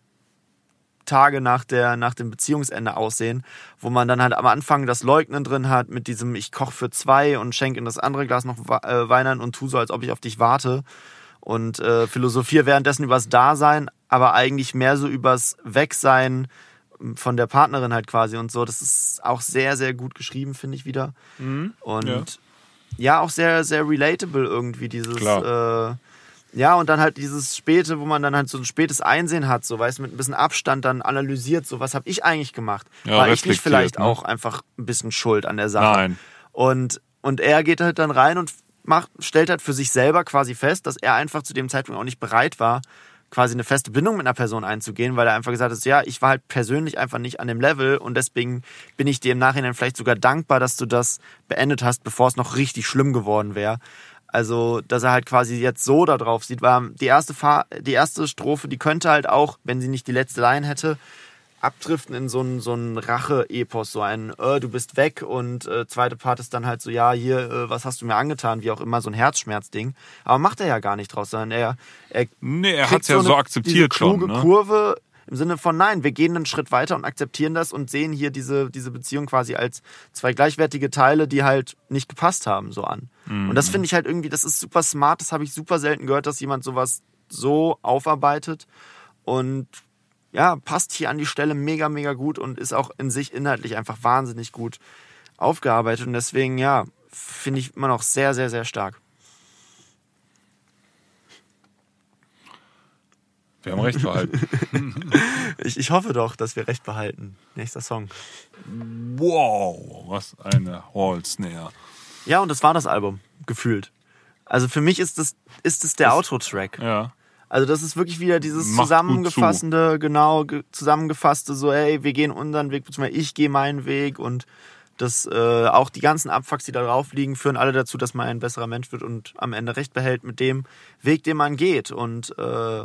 Tage nach, der, nach dem Beziehungsende aussehen, wo man dann halt am Anfang das Leugnen drin hat mit diesem ich koche für zwei und schenke in das andere Glas noch Wein ein und tu so, als ob ich auf dich warte und äh, philosophiere währenddessen übers Dasein, aber eigentlich mehr so übers Wegsein von der Partnerin halt quasi und so. Das ist auch sehr, sehr gut geschrieben, finde ich wieder. Mhm, und ja. ja, auch sehr, sehr relatable irgendwie, dieses äh, ja, und dann halt dieses Späte, wo man dann halt so ein spätes Einsehen hat, so, weißt du, mit ein bisschen Abstand dann analysiert, so, was habe ich eigentlich gemacht? Ja, war ich nicht vielleicht ne? auch einfach ein bisschen schuld an der Sache? Nein. Und, und er geht halt dann rein und macht, stellt halt für sich selber quasi fest, dass er einfach zu dem Zeitpunkt auch nicht bereit war, quasi eine feste Bindung mit einer Person einzugehen, weil er einfach gesagt hat, ja, ich war halt persönlich einfach nicht an dem Level und deswegen bin ich dir im Nachhinein vielleicht sogar dankbar, dass du das beendet hast, bevor es noch richtig schlimm geworden wäre. Also, dass er halt quasi jetzt so da drauf sieht, weil die erste, Fa- die erste Strophe, die könnte halt auch, wenn sie nicht die letzte Line hätte, abdriften in so ein, so ein Rache-Epos, so ein, äh, du bist weg und äh, zweite Part ist dann halt so, ja, hier, äh, was hast du mir angetan, wie auch immer, so ein Herzschmerzding. Aber macht er ja gar nicht draus, sondern er, er, nee, er hat's ja so, so akzeptiert schon, ne? Kurve im Sinne von, nein, wir gehen einen Schritt weiter und akzeptieren das und sehen hier diese, diese Beziehung quasi als zwei gleichwertige Teile, die halt nicht gepasst haben, so an. Mhm. Und das finde ich halt irgendwie, das ist super smart, das habe ich super selten gehört, dass jemand sowas so aufarbeitet und ja, passt hier an die Stelle mega, mega gut und ist auch in sich inhaltlich einfach wahnsinnig gut aufgearbeitet und deswegen, ja, finde ich immer noch sehr, sehr, sehr stark. Wir haben recht behalten. ich, ich hoffe doch, dass wir recht behalten. Nächster Song. Wow, was eine Hall-Snare. Ja, und das war das Album, gefühlt. Also für mich ist das, ist das der das, Outro-Track. Ja. Also das ist wirklich wieder dieses Macht zusammengefassende, genau, ge- zusammengefasste, so, ey, wir gehen unseren Weg, beziehungsweise ich gehe meinen Weg und Das, äh, auch die ganzen Abfucks, die da drauf liegen, führen alle dazu, dass man ein besserer Mensch wird und am Ende recht behält mit dem Weg, den man geht. Und äh,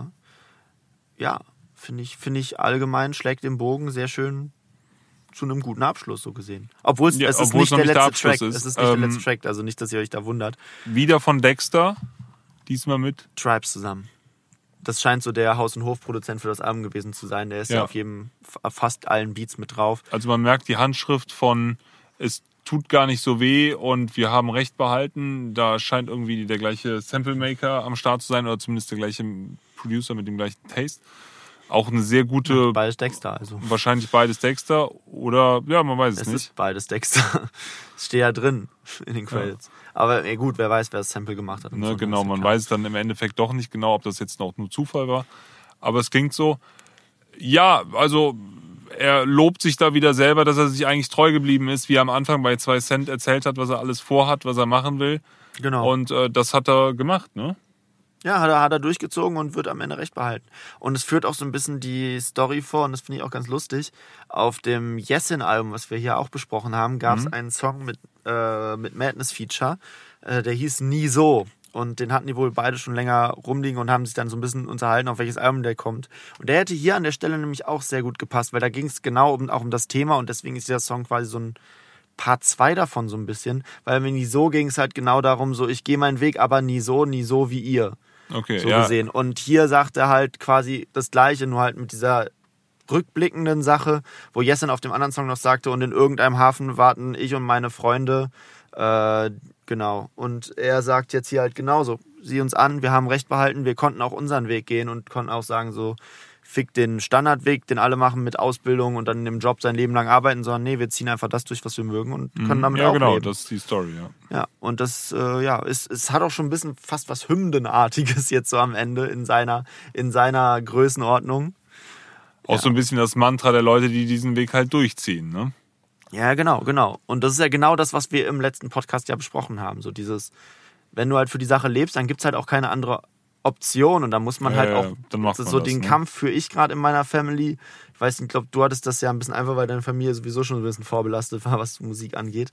ja, finde ich, finde ich allgemein schlägt den Bogen sehr schön zu einem guten Abschluss, so gesehen. Obwohl es, ja, es ist obwohl nicht es der nicht letzte der Track. ist. Es ist nicht ähm, der letzte Track, also nicht, dass ihr euch da wundert. Wieder von Dexter, diesmal mit Tribes zusammen. Das scheint so der Haus- und Hofproduzent für das Album gewesen zu sein. Der ist ja, ja auf jedem, fast allen Beats mit drauf. Also man merkt die Handschrift von es tut gar nicht so weh und wir haben Recht behalten. Da scheint irgendwie der gleiche Samplemaker am Start zu sein oder zumindest der gleiche Producer mit dem gleichen Taste. Auch eine sehr gute... Ja, beides Dexter, also. Wahrscheinlich beides Dexter oder, ja, man weiß es, es nicht. Es ist beides Dexter. Es steht ja drin in den Credits. Ja. Aber ey, gut, wer weiß, wer das Sample gemacht hat. Ne, so, genau, man klar. weiß es dann im Endeffekt doch nicht genau, ob das jetzt noch nur Zufall war. Aber es klingt so. Ja, also er lobt sich da wieder selber, dass er sich eigentlich treu geblieben ist, wie er am Anfang bei zwei Cent erzählt hat, was er alles vorhat, was er machen will. Genau. Und äh, das hat er gemacht, ne? Ja, hat er, hat er durchgezogen und wird am Ende recht behalten. Und es führt auch so ein bisschen die Story vor, und das finde ich auch ganz lustig. Auf dem Yesin-Album, was wir hier auch besprochen haben, gab es mhm. einen Song mit, äh, mit Madness-Feature, äh, der hieß Nie so. Und den hatten die wohl beide schon länger rumliegen und haben sich dann so ein bisschen unterhalten, auf welches Album der kommt. Und der hätte hier an der Stelle nämlich auch sehr gut gepasst, weil da ging es genau um, auch um das Thema, und deswegen ist der Song quasi so ein Part zwei davon so ein bisschen. Weil mir nie so ging es halt genau darum, so ich gehe meinen Weg, aber nie so, nie so wie ihr. Okay, so ja. gesehen. Und hier sagt er halt quasi das Gleiche, nur halt mit dieser rückblickenden Sache, wo Yesin auf dem anderen Song noch sagte, und in irgendeinem Hafen warten ich und meine Freunde. Äh, genau. Und er sagt jetzt hier halt genauso. Sieh uns an, wir haben Recht behalten, wir konnten auch unseren Weg gehen und konnten auch sagen so, fick den Standardweg, den alle machen mit Ausbildung und dann im Job sein Leben lang arbeiten, sondern nee, wir ziehen einfach das durch, was wir mögen und können damit ja, auch genau, leben. Das ist die Story, ja. Ja, und das, äh, ja, es, es hat auch schon ein bisschen fast was Hymnenartiges jetzt so am Ende in seiner, in seiner Größenordnung. Auch ja. so ein bisschen das Mantra der Leute, die diesen Weg halt durchziehen, ne? Ja, genau, genau. Und das ist ja genau das, was wir im letzten Podcast ja besprochen haben. So dieses, wenn du halt für die Sache lebst, dann gibt's halt auch keine andere Option, und da muss man ja, halt ja, auch dann macht so, man so das, den ne? Kampf für ich gerade in meiner Family. Ich weiß nicht, ich glaube, du hattest das ja ein bisschen einfach, weil deine Familie sowieso schon ein bisschen vorbelastet war, was Musik angeht.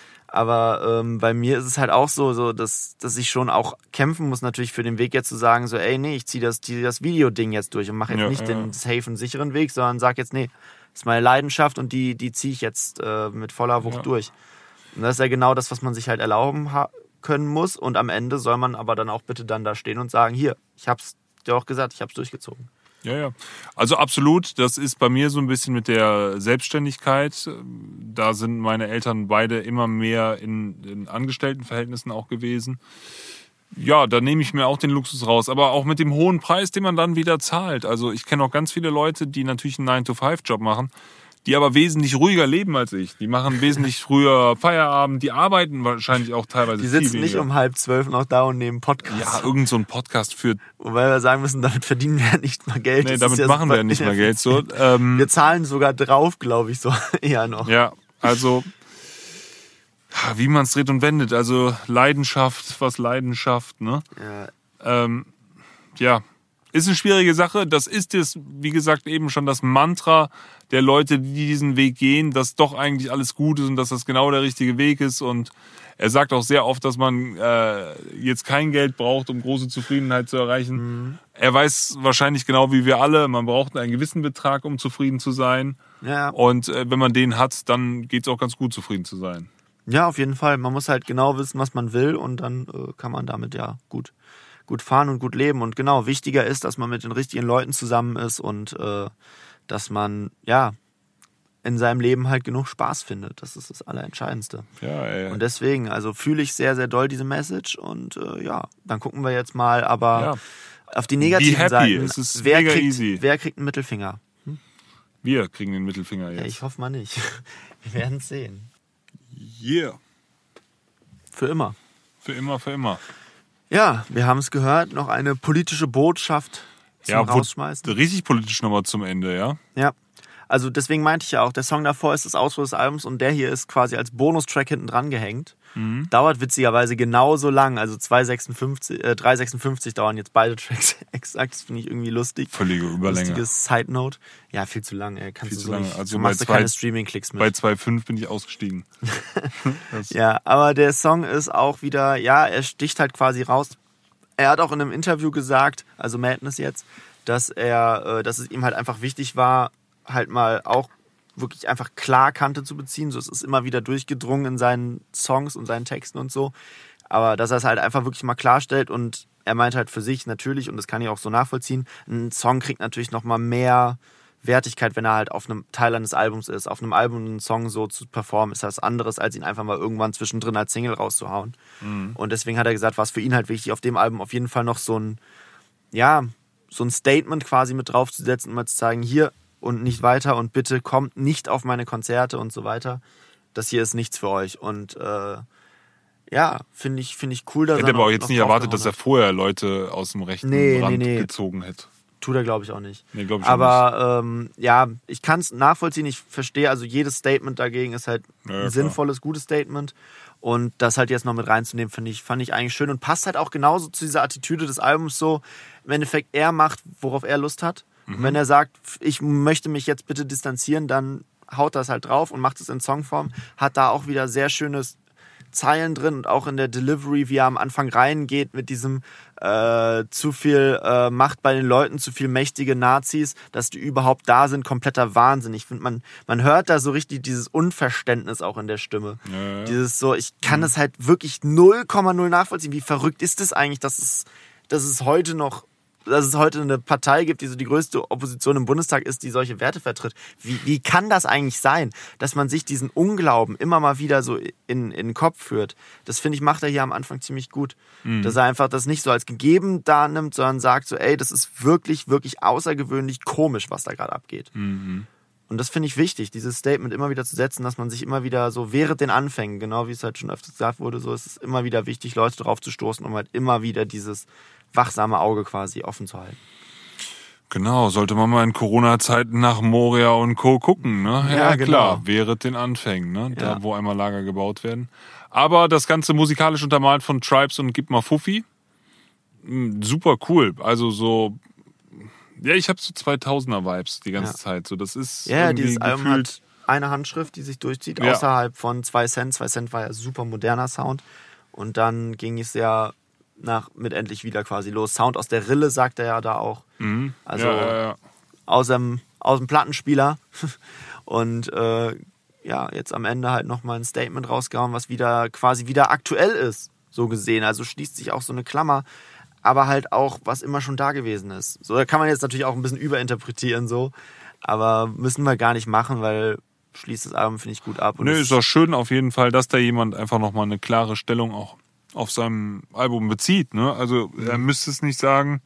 Aber ähm, bei mir ist es halt auch so, so dass, dass ich schon auch kämpfen muss natürlich für den Weg jetzt zu sagen, so ey, nee, ich ziehe das, zieh das Video-Ding jetzt durch und mache jetzt ja, nicht ja. den safen, sicheren Weg, sondern sag jetzt, nee, das ist meine Leidenschaft und die, die ziehe ich jetzt äh, mit voller Wucht ja. durch. Und das ist ja genau das, was man sich halt erlauben ha- können muss, und am Ende soll man aber dann auch bitte dann da stehen und sagen, hier, ich hab's dir auch gesagt, ich hab's durchgezogen. Ja, ja. Also absolut, das ist bei mir so ein bisschen mit der Selbstständigkeit. Da sind meine Eltern beide immer mehr in, in Angestelltenverhältnissen auch gewesen. Ja, da nehme ich mir auch den Luxus raus. Aber auch mit dem hohen Preis, den man dann wieder zahlt. Also ich kenne auch ganz viele Leute, die natürlich einen nine to five Job machen, die aber wesentlich ruhiger leben als ich. Die machen wesentlich früher Feierabend, die arbeiten wahrscheinlich auch teilweise viel weniger. Die sitzen nicht um halb zwölf noch da und nehmen Podcast. Ja, irgend so ein Podcast für... Wobei wir sagen müssen, damit verdienen wir nicht mal Geld. Nee, das damit ja machen wir nicht mal Geld. So, ähm, wir zahlen sogar drauf, glaube ich, so eher noch. Ja, also wie man es dreht und wendet. Also Leidenschaft, was Leidenschaft, ne? Ja. Ähm, ja, ist eine schwierige Sache. Das ist es, wie gesagt, eben schon das Mantra der Leute, die diesen Weg gehen, dass doch eigentlich alles gut ist und dass das genau der richtige Weg ist. Und er sagt auch sehr oft, dass man äh, jetzt kein Geld braucht, um große Zufriedenheit zu erreichen. Mhm. Er weiß wahrscheinlich genau wie wir alle, man braucht einen gewissen Betrag, um zufrieden zu sein. Ja. Und äh, wenn man den hat, dann geht es auch ganz gut, zufrieden zu sein. Ja, auf jeden Fall. Man muss halt genau wissen, was man will, und dann äh, kann man damit ja gut, gut fahren und gut leben. Und genau, wichtiger ist, dass man mit den richtigen Leuten zusammen ist und äh, dass man, ja, in seinem Leben halt genug Spaß findet. Das ist das Allerentscheidendste. Ja, ey. Und deswegen, also fühle ich sehr, sehr doll diese Message, und äh, ja, dann gucken wir jetzt mal, aber ja. auf die negativen Be happy. Seiten. Es ist wer mega kriegt, easy. Wer kriegt einen Mittelfinger? Hm? Wir kriegen den Mittelfinger jetzt. Ja, ich hoffe mal nicht. Wir werden es sehen. Yeah. Für immer. Für immer, für immer. Ja, wir haben es gehört, noch eine politische Botschaft zum ja, Rausschmeißen. Richtig politisch nochmal zum Ende, ja? Ja, Also deswegen meinte ich ja auch, der Song davor ist das Outro des Albums und der hier ist quasi als Bonustrack hinten dran gehängt. Mhm. Dauert witzigerweise genauso lang, also zwei sechsundfünfzig, äh, drei sechsundfünfzig dauern jetzt beide Tracks exakt. Das finde ich irgendwie lustig. Völlige Überlänge. Lustiges Side-Note. Ja, viel zu lang, ey. Kannst viel du zu so lange. nicht, Also du machst bei zwei, keine Streaming-Klicks mit. Bei zwei Komma fünf bin ich ausgestiegen. Ja, aber der Song ist auch wieder, ja, er sticht halt quasi raus. Er hat auch in einem Interview gesagt, also Madness jetzt, dass er, äh, dass es ihm halt einfach wichtig war, halt mal auch wirklich einfach klar Kante zu beziehen. So, es ist immer wieder durchgedrungen in seinen Songs und seinen Texten und so. Aber dass er es halt einfach wirklich mal klarstellt und er meint halt für sich natürlich, und das kann ich auch so nachvollziehen, ein Song kriegt natürlich nochmal mehr Wertigkeit, wenn er halt auf einem Teil eines Albums ist. Auf einem Album einen Song so zu performen, ist das anderes, als ihn einfach mal irgendwann zwischendrin als Single rauszuhauen. Mhm. Und deswegen hat er gesagt, war es für ihn halt wichtig, auf dem Album auf jeden Fall noch so ein, ja, so ein Statement quasi mit draufzusetzen, um mal zu zeigen, hier und nicht weiter und bitte kommt nicht auf meine Konzerte und so weiter. Das hier ist nichts für euch. Und äh, ja, finde ich, find ich cool, dass er... Hätte aber auch jetzt nicht erwartet, dass er vorher Leute aus dem rechten nee, Rand nee, nee. gezogen hätte. Tut er, glaube ich, auch nicht. Nee, glaub ich aber auch nicht. Ähm, ja, ich kann es nachvollziehen, ich verstehe, also jedes Statement dagegen ist halt ja, ein klar. sinnvolles, gutes Statement. Und das halt jetzt noch mit reinzunehmen, finde ich, fand ich eigentlich schön und passt halt auch genauso zu dieser Attitüde des Albums so. Im Endeffekt, er macht, worauf er Lust hat. Und wenn er sagt, ich möchte mich jetzt bitte distanzieren, dann haut das halt drauf und macht es in Songform. Hat da auch wieder sehr schönes Zeilen drin und auch in der Delivery, wie er am Anfang reingeht mit diesem äh, zu viel äh, Macht bei den Leuten, zu viel mächtige Nazis, dass die überhaupt da sind, kompletter Wahnsinn. Ich finde, man, man hört da so richtig dieses Unverständnis auch in der Stimme. Ja, ja. Dieses so, ich kann es mhm. halt wirklich null Komma null nachvollziehen. Wie verrückt ist es eigentlich, dass es, dass es heute noch dass es heute eine Partei gibt, die so die größte Opposition im Bundestag ist, die solche Werte vertritt. Wie, wie kann das eigentlich sein, dass man sich diesen Unglauben immer mal wieder so in, in den Kopf führt? Das, finde ich, macht er hier am Anfang ziemlich gut. Mhm. Dass er einfach das nicht so als gegeben da nimmt, sondern sagt so, ey, das ist wirklich, wirklich außergewöhnlich komisch, was da gerade abgeht. Mhm. Und das finde ich wichtig, dieses Statement immer wieder zu setzen, dass man sich immer wieder so während den Anfängen, genau wie es halt schon öfters gesagt wurde, so ist es immer wieder wichtig, Leute darauf zu stoßen, um halt immer wieder dieses wachsame Auge quasi offen zu halten. Genau, sollte man mal in Corona-Zeiten nach Moria und Co. gucken, ne? Ja, Ja, klar, genau. während den Anfängen, ne? Da, Ja. wo einmal Lager gebaut werden. Aber das Ganze musikalisch untermalt von Tribes und Gib mal Fuffi. Mm, Super cool. Also so, ja, ich habe so zweitausender-Vibes die ganze Ja. Zeit. So, das ist Ja, irgendwie dieses Album gefühlt... hat eine Handschrift, die sich durchzieht, Ja. außerhalb von zwei Cent. zwei Cent war ja super moderner Sound. Und dann ging es ja nach mit Endlich wieder quasi los. Sound aus der Rille, sagt er ja da auch. Mhm. Also ja, ja, ja. aus dem, aus dem Plattenspieler. Und äh, ja, jetzt am Ende halt nochmal ein Statement rausgehauen, was wieder quasi wieder aktuell ist, so gesehen. Also schließt sich auch so eine Klammer, aber halt auch, was immer schon da gewesen ist. So, da kann man jetzt natürlich auch ein bisschen überinterpretieren, so. Aber müssen wir gar nicht machen, weil schließt das Album, finde ich, gut ab. Und Nö, es- ist doch schön auf jeden Fall, dass da jemand einfach nochmal eine klare Stellung auch auf seinem Album bezieht. Ne? Also er müsste es nicht sagen.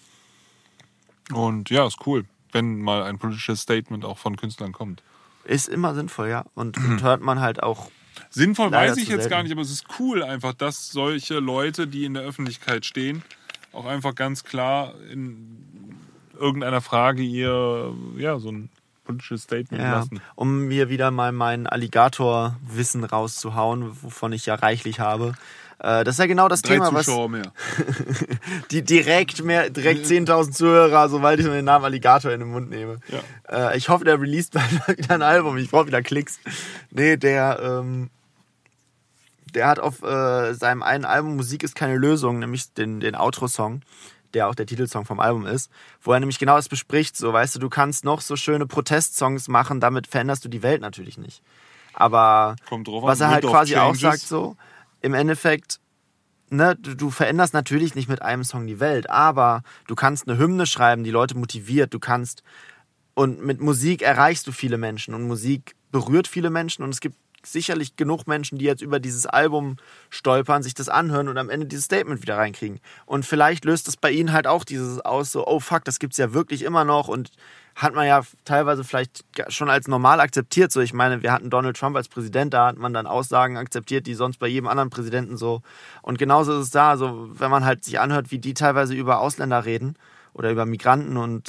Und ja, ist cool, wenn mal ein politisches Statement auch von Künstlern kommt. ist immer sinnvoll, ja. Und, und hört man halt auch. Sinnvoll Leider weiß ich zu jetzt selten. gar nicht, aber es ist cool einfach, dass solche Leute, die in der Öffentlichkeit stehen, auch einfach ganz klar in irgendeiner Frage ihr, ja, so ein politisches Statement Ja, lassen. um mir wieder mal mein Alligator-Wissen rauszuhauen, wovon ich ja reichlich habe. Äh, Das ist ja genau das Drei Thema, was Zuschauer mehr. die direkt mehr, direkt zehntausend Zuhörer, sobald ich mir den Namen Alligator in den Mund nehme. Ja. Äh, ich hoffe, der released bald mal wieder ein Album. Ich brauche wieder Klicks. Nee, der, ähm, der hat auf äh, seinem einen Album Musik ist keine Lösung, nämlich den, den Outro-Song, der auch der Titelsong vom Album ist, wo er nämlich genau das bespricht. So, weißt du, du kannst noch so schöne Protestsongs machen, damit veränderst du die Welt natürlich nicht. Aber Kommt drauf was an, er halt Wind of quasi auch Changes. sagt, so, im Endeffekt, ne, du, du veränderst natürlich nicht mit einem Song die Welt, aber du kannst eine Hymne schreiben, die Leute motiviert, du kannst, und mit Musik erreichst du viele Menschen und Musik berührt viele Menschen und es gibt sicherlich genug Menschen, die jetzt über dieses Album stolpern, sich das anhören und am Ende dieses Statement wieder reinkriegen. Und vielleicht löst es bei ihnen halt auch dieses aus, so, oh fuck, das gibt's ja wirklich immer noch und hat man ja teilweise vielleicht schon als normal akzeptiert. So, ich meine, wir hatten Donald Trump als Präsident, da hat man dann Aussagen akzeptiert, die sonst bei jedem anderen Präsidenten so. Und genauso ist es da, so, wenn man halt sich anhört, wie die teilweise über Ausländer reden oder über Migranten und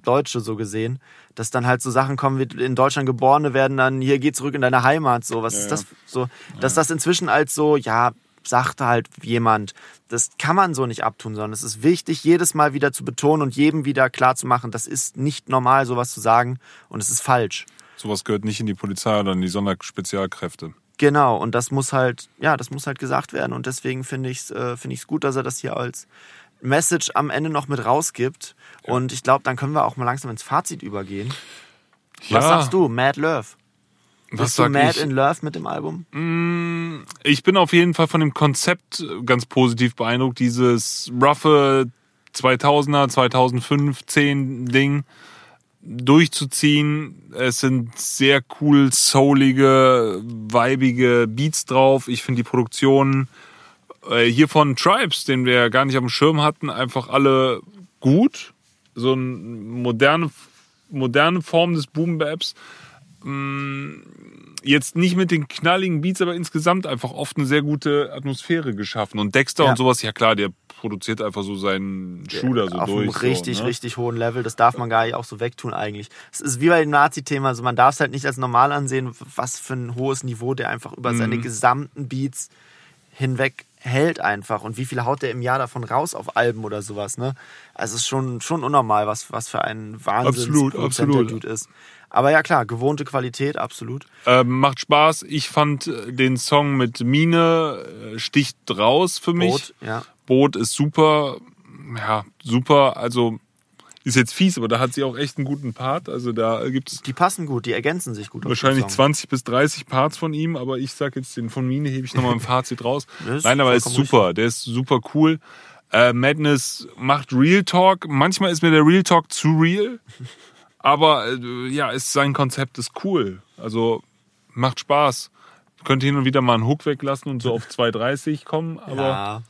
Deutsche so gesehen, dass dann halt so Sachen kommen wie in Deutschland Geborene werden dann, hier geh zurück in deine Heimat, so, was ja, ist das so, dass ja. das inzwischen als so, ja, sagte halt jemand, das kann man so nicht abtun, sondern es ist wichtig, jedes Mal wieder zu betonen und jedem wieder klar zu machen, das ist nicht normal, sowas zu sagen und es ist falsch. Sowas gehört nicht in die Polizei oder in die Sonderspezialkräfte. Genau, und das muss halt, ja, das muss halt gesagt werden und deswegen finde ich es äh, finde ich es gut, dass er das hier als Message am Ende noch mit rausgibt ja. und ich glaube, dann können wir auch mal langsam ins Fazit übergehen. Ja. Was sagst du, Mad Love? Was Bist du sag mad ich? in love mit dem Album? Ich bin auf jeden Fall von dem Konzept ganz positiv beeindruckt. Dieses roughe zweitausender, zweitausendfünf, zehn Ding durchzuziehen. Es sind sehr cool, soulige, weibige Beats drauf. Ich finde die Produktionen äh, hier von Tribes, den wir ja gar nicht auf dem Schirm hatten, einfach alle gut. So eine moderne, moderne Form des Boom-Baps. Jetzt nicht mit den knalligen Beats, aber insgesamt einfach oft eine sehr gute Atmosphäre geschaffen. Und Dexter ja. und sowas, ja klar, der produziert einfach so seinen Shooter so auf durch. Auf einem richtig, so, ne? richtig hohen Level. Das darf man gar nicht auch so wegtun eigentlich. Es ist wie bei dem Nazi-Thema, also man darf es halt nicht als normal ansehen, was für ein hohes Niveau der einfach über mhm. seine gesamten Beats hinweg hält einfach. Und wie viel haut der im Jahr davon raus auf Alben oder sowas, ne? Also es ist schon, schon unnormal, was, was für ein Wahnsinns-Produzent-Dude ist. Aber ja klar, gewohnte Qualität, absolut. Ähm, macht Spaß. Ich fand den Song mit Mine sticht raus für mich. Boot, ja. Boot ist super. Ja, super. Also ist jetzt fies, aber da hat sie auch echt einen guten Part. Also da gibt's die passen gut, die ergänzen sich gut. Wahrscheinlich zwanzig bis dreißig Parts von ihm, aber ich sag jetzt, den von Mine hebe ich nochmal im Fazit raus. Nein, aber ist super. Richtig. Der ist super cool. Äh, Madness macht Real Talk. Manchmal ist mir der Real Talk zu real. Aber äh, ja, ist, sein Konzept ist cool. Also macht Spaß. Könnte hin und wieder mal einen Hook weglassen und so auf zwei dreißig kommen. Aber ja.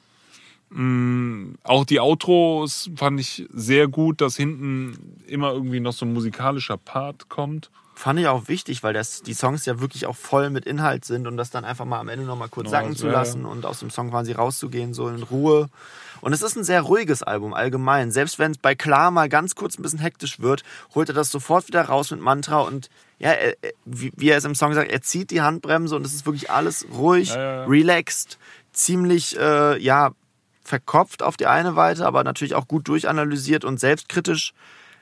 mh, auch die Outros fand ich sehr gut, dass hinten immer irgendwie noch so ein musikalischer Part kommt. Fand ich auch wichtig, weil das, die Songs ja wirklich auch voll mit Inhalt sind und das dann einfach mal am Ende noch mal kurz no, sacken zu lassen und aus dem Song quasi rauszugehen, so in Ruhe. Und es ist ein sehr ruhiges Album allgemein. Selbst wenn es bei Klar mal ganz kurz ein bisschen hektisch wird, holt er das sofort wieder raus mit Mantra und ja, er, wie, wie er es im Song sagt, er zieht die Handbremse und es ist wirklich alles ruhig, ja, ja, ja. relaxed, ziemlich, äh, ja, verkopft auf die eine Seite, aber natürlich auch gut durchanalysiert und selbstkritisch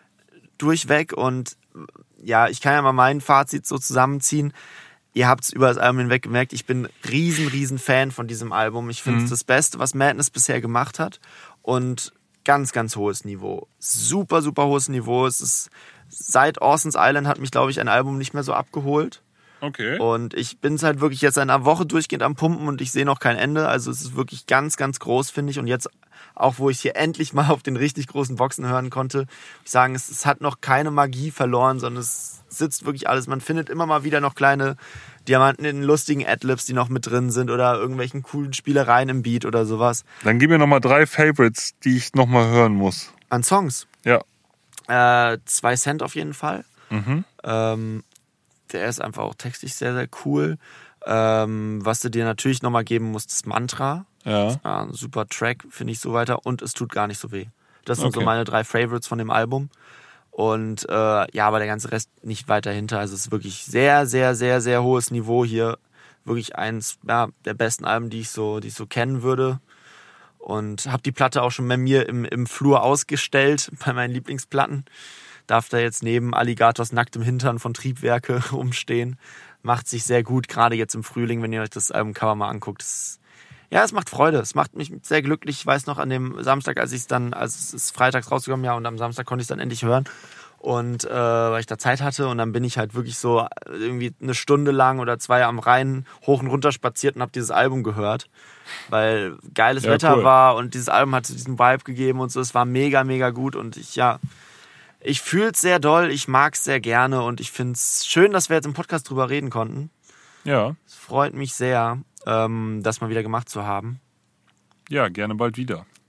durchweg. Und ja, ich kann ja mal mein Fazit so zusammenziehen. Ihr habt es über das Album hinweg gemerkt, ich bin riesen, riesen Fan von diesem Album. Ich finde es mhm. das Beste, was Madness bisher gemacht hat. Und ganz, ganz hohes Niveau. Super, super hohes Niveau. Es ist, seit Orson's Island hat mich, glaube ich, ein Album nicht mehr so abgeholt. Okay. Und ich bin es halt wirklich jetzt in einer Woche durchgehend am Pumpen und ich sehe noch kein Ende. Also es ist wirklich ganz, ganz groß, finde ich. Und jetzt auch, wo ich hier endlich mal auf den richtig großen Boxen hören konnte, ich sagen, es, es hat noch keine Magie verloren, sondern es sitzt wirklich alles. Man findet immer mal wieder noch kleine Diamanten in lustigen Adlibs, die noch mit drin sind oder irgendwelchen coolen Spielereien im Beat oder sowas. Dann gib mir nochmal drei Favorites, die ich nochmal hören muss. An Songs? Ja. Äh, zwei Cent auf jeden Fall. Mhm. Ähm, der ist einfach auch textlich sehr, sehr cool. Ähm, was du dir natürlich nochmal geben musst, ist Mantra. Ja. ja ein super Track, finde ich so weiter. Und es tut gar nicht so weh. Das sind okay. so meine drei Favorites von dem Album. Und äh, ja, aber der ganze Rest nicht weiter hinter. Also es ist wirklich sehr, sehr, sehr, sehr hohes Niveau hier. Wirklich eins ja, der besten Alben, die ich so, die ich so kennen würde. Und habe die Platte auch schon bei mir im, im Flur ausgestellt, bei meinen Lieblingsplatten. Darf da jetzt neben Alligators nacktem Hintern von Triebwerke rumstehen. Macht sich sehr gut, gerade jetzt im Frühling, wenn ihr euch das Albumcover mal anguckt. Es, ja, es macht Freude. Es macht mich sehr glücklich. Ich weiß noch, an dem Samstag, als ich es dann, als es ist freitags rausgekommen, ja, und am Samstag konnte ich es dann endlich hören. Und äh, weil ich da Zeit hatte und dann bin ich halt wirklich so irgendwie eine Stunde lang oder zwei am Rhein hoch und runter spaziert und habe dieses Album gehört, weil geiles ja, Wetter cool. war und dieses Album hat so diesen Vibe gegeben und so. Es war mega, mega gut und ich, ja, ich fühle es sehr doll, ich mag es sehr gerne und ich finde es schön, dass wir jetzt im Podcast drüber reden konnten. Ja. Es freut mich sehr, ähm, das mal wieder gemacht zu haben. Ja, gerne bald wieder.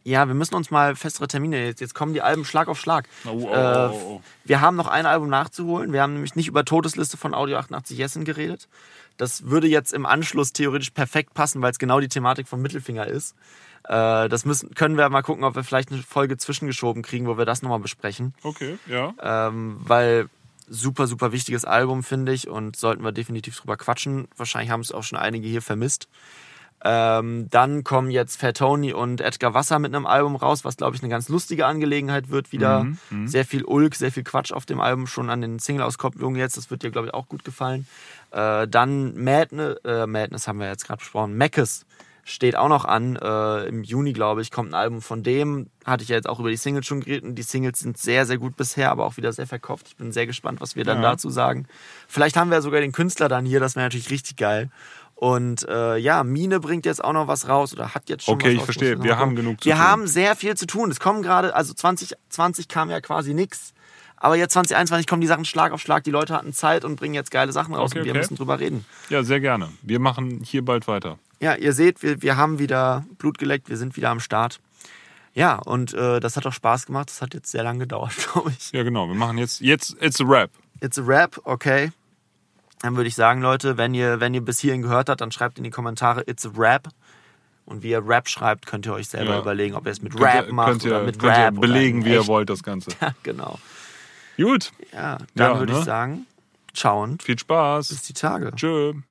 Ja, wir müssen uns mal festere Termine. Jetzt, jetzt kommen die Alben Schlag auf Schlag. Oh, oh, äh, oh, oh. Wir haben noch ein Album nachzuholen. Wir haben nämlich nicht über Todesliste von Audio achtundachtzig Jessen geredet. Das würde jetzt im Anschluss theoretisch perfekt passen, weil es genau die Thematik vom Mittelfinger ist. Äh, das müssen, können wir mal gucken, ob wir vielleicht eine Folge zwischengeschoben kriegen, wo wir das nochmal besprechen. Okay, ja. Ähm, weil super, super wichtiges Album, finde ich, und sollten wir definitiv drüber quatschen. Wahrscheinlich haben es auch schon einige hier vermisst. Ähm, dann kommen jetzt Fat Tony und Edgar Wasser mit einem Album raus, was, glaube ich, eine ganz lustige Angelegenheit wird wieder. Mhm, mh. Sehr viel Ulk, sehr viel Quatsch auf dem Album, schon an den Single-Auskopplungen jetzt. Das wird dir, glaube ich, auch gut gefallen. Äh, dann Madness, äh, Madness haben wir jetzt gerade besprochen. Mackes steht auch noch an. Äh, Im Juni, glaube ich, kommt ein Album von dem. Hatte ich ja jetzt auch über die Singles schon geredet. Die Singles sind sehr, sehr gut bisher, aber auch wieder sehr verkauft. Ich bin sehr gespannt, was wir dann ja. dazu sagen. Vielleicht haben wir ja sogar den Künstler dann hier. Das wäre natürlich richtig geil. Und äh, ja, Mine bringt jetzt auch noch was raus oder hat jetzt schon okay, was raus. Okay, ich verstehe. Wir haben genug zu wir tun. Wir haben sehr viel zu tun. Es kommen gerade, also zwanzig zwanzig kam ja quasi nichts. Aber jetzt zwanzig einundzwanzig kommen die Sachen Schlag auf Schlag. Die Leute hatten Zeit und bringen jetzt geile Sachen raus. Okay, und wir okay. müssen drüber reden. Ja, sehr gerne. Wir machen hier bald weiter. Ja, ihr seht, wir, wir haben wieder Blut geleckt. Wir sind wieder am Start. Ja, und äh, das hat auch Spaß gemacht. Das hat jetzt sehr lange gedauert, glaube ich. Ja, genau. Wir machen jetzt, jetzt, it's a rap. It's a rap, okay. Dann würde ich sagen, Leute, wenn ihr, wenn ihr bis hierhin gehört habt, dann schreibt in die Kommentare It's a Rap. Und wie ihr Rap schreibt, könnt ihr euch selber ja. überlegen, ob ihr es mit könnt Rap ihr, macht könnt ihr, oder mit könnt Rap. Ihr belegen, oder wie ihr wollt, das Ganze. Ja, genau. Gut. Ja, dann ja, würde ne? ich sagen, ciao und viel Spaß. bis die Tage. Tschö.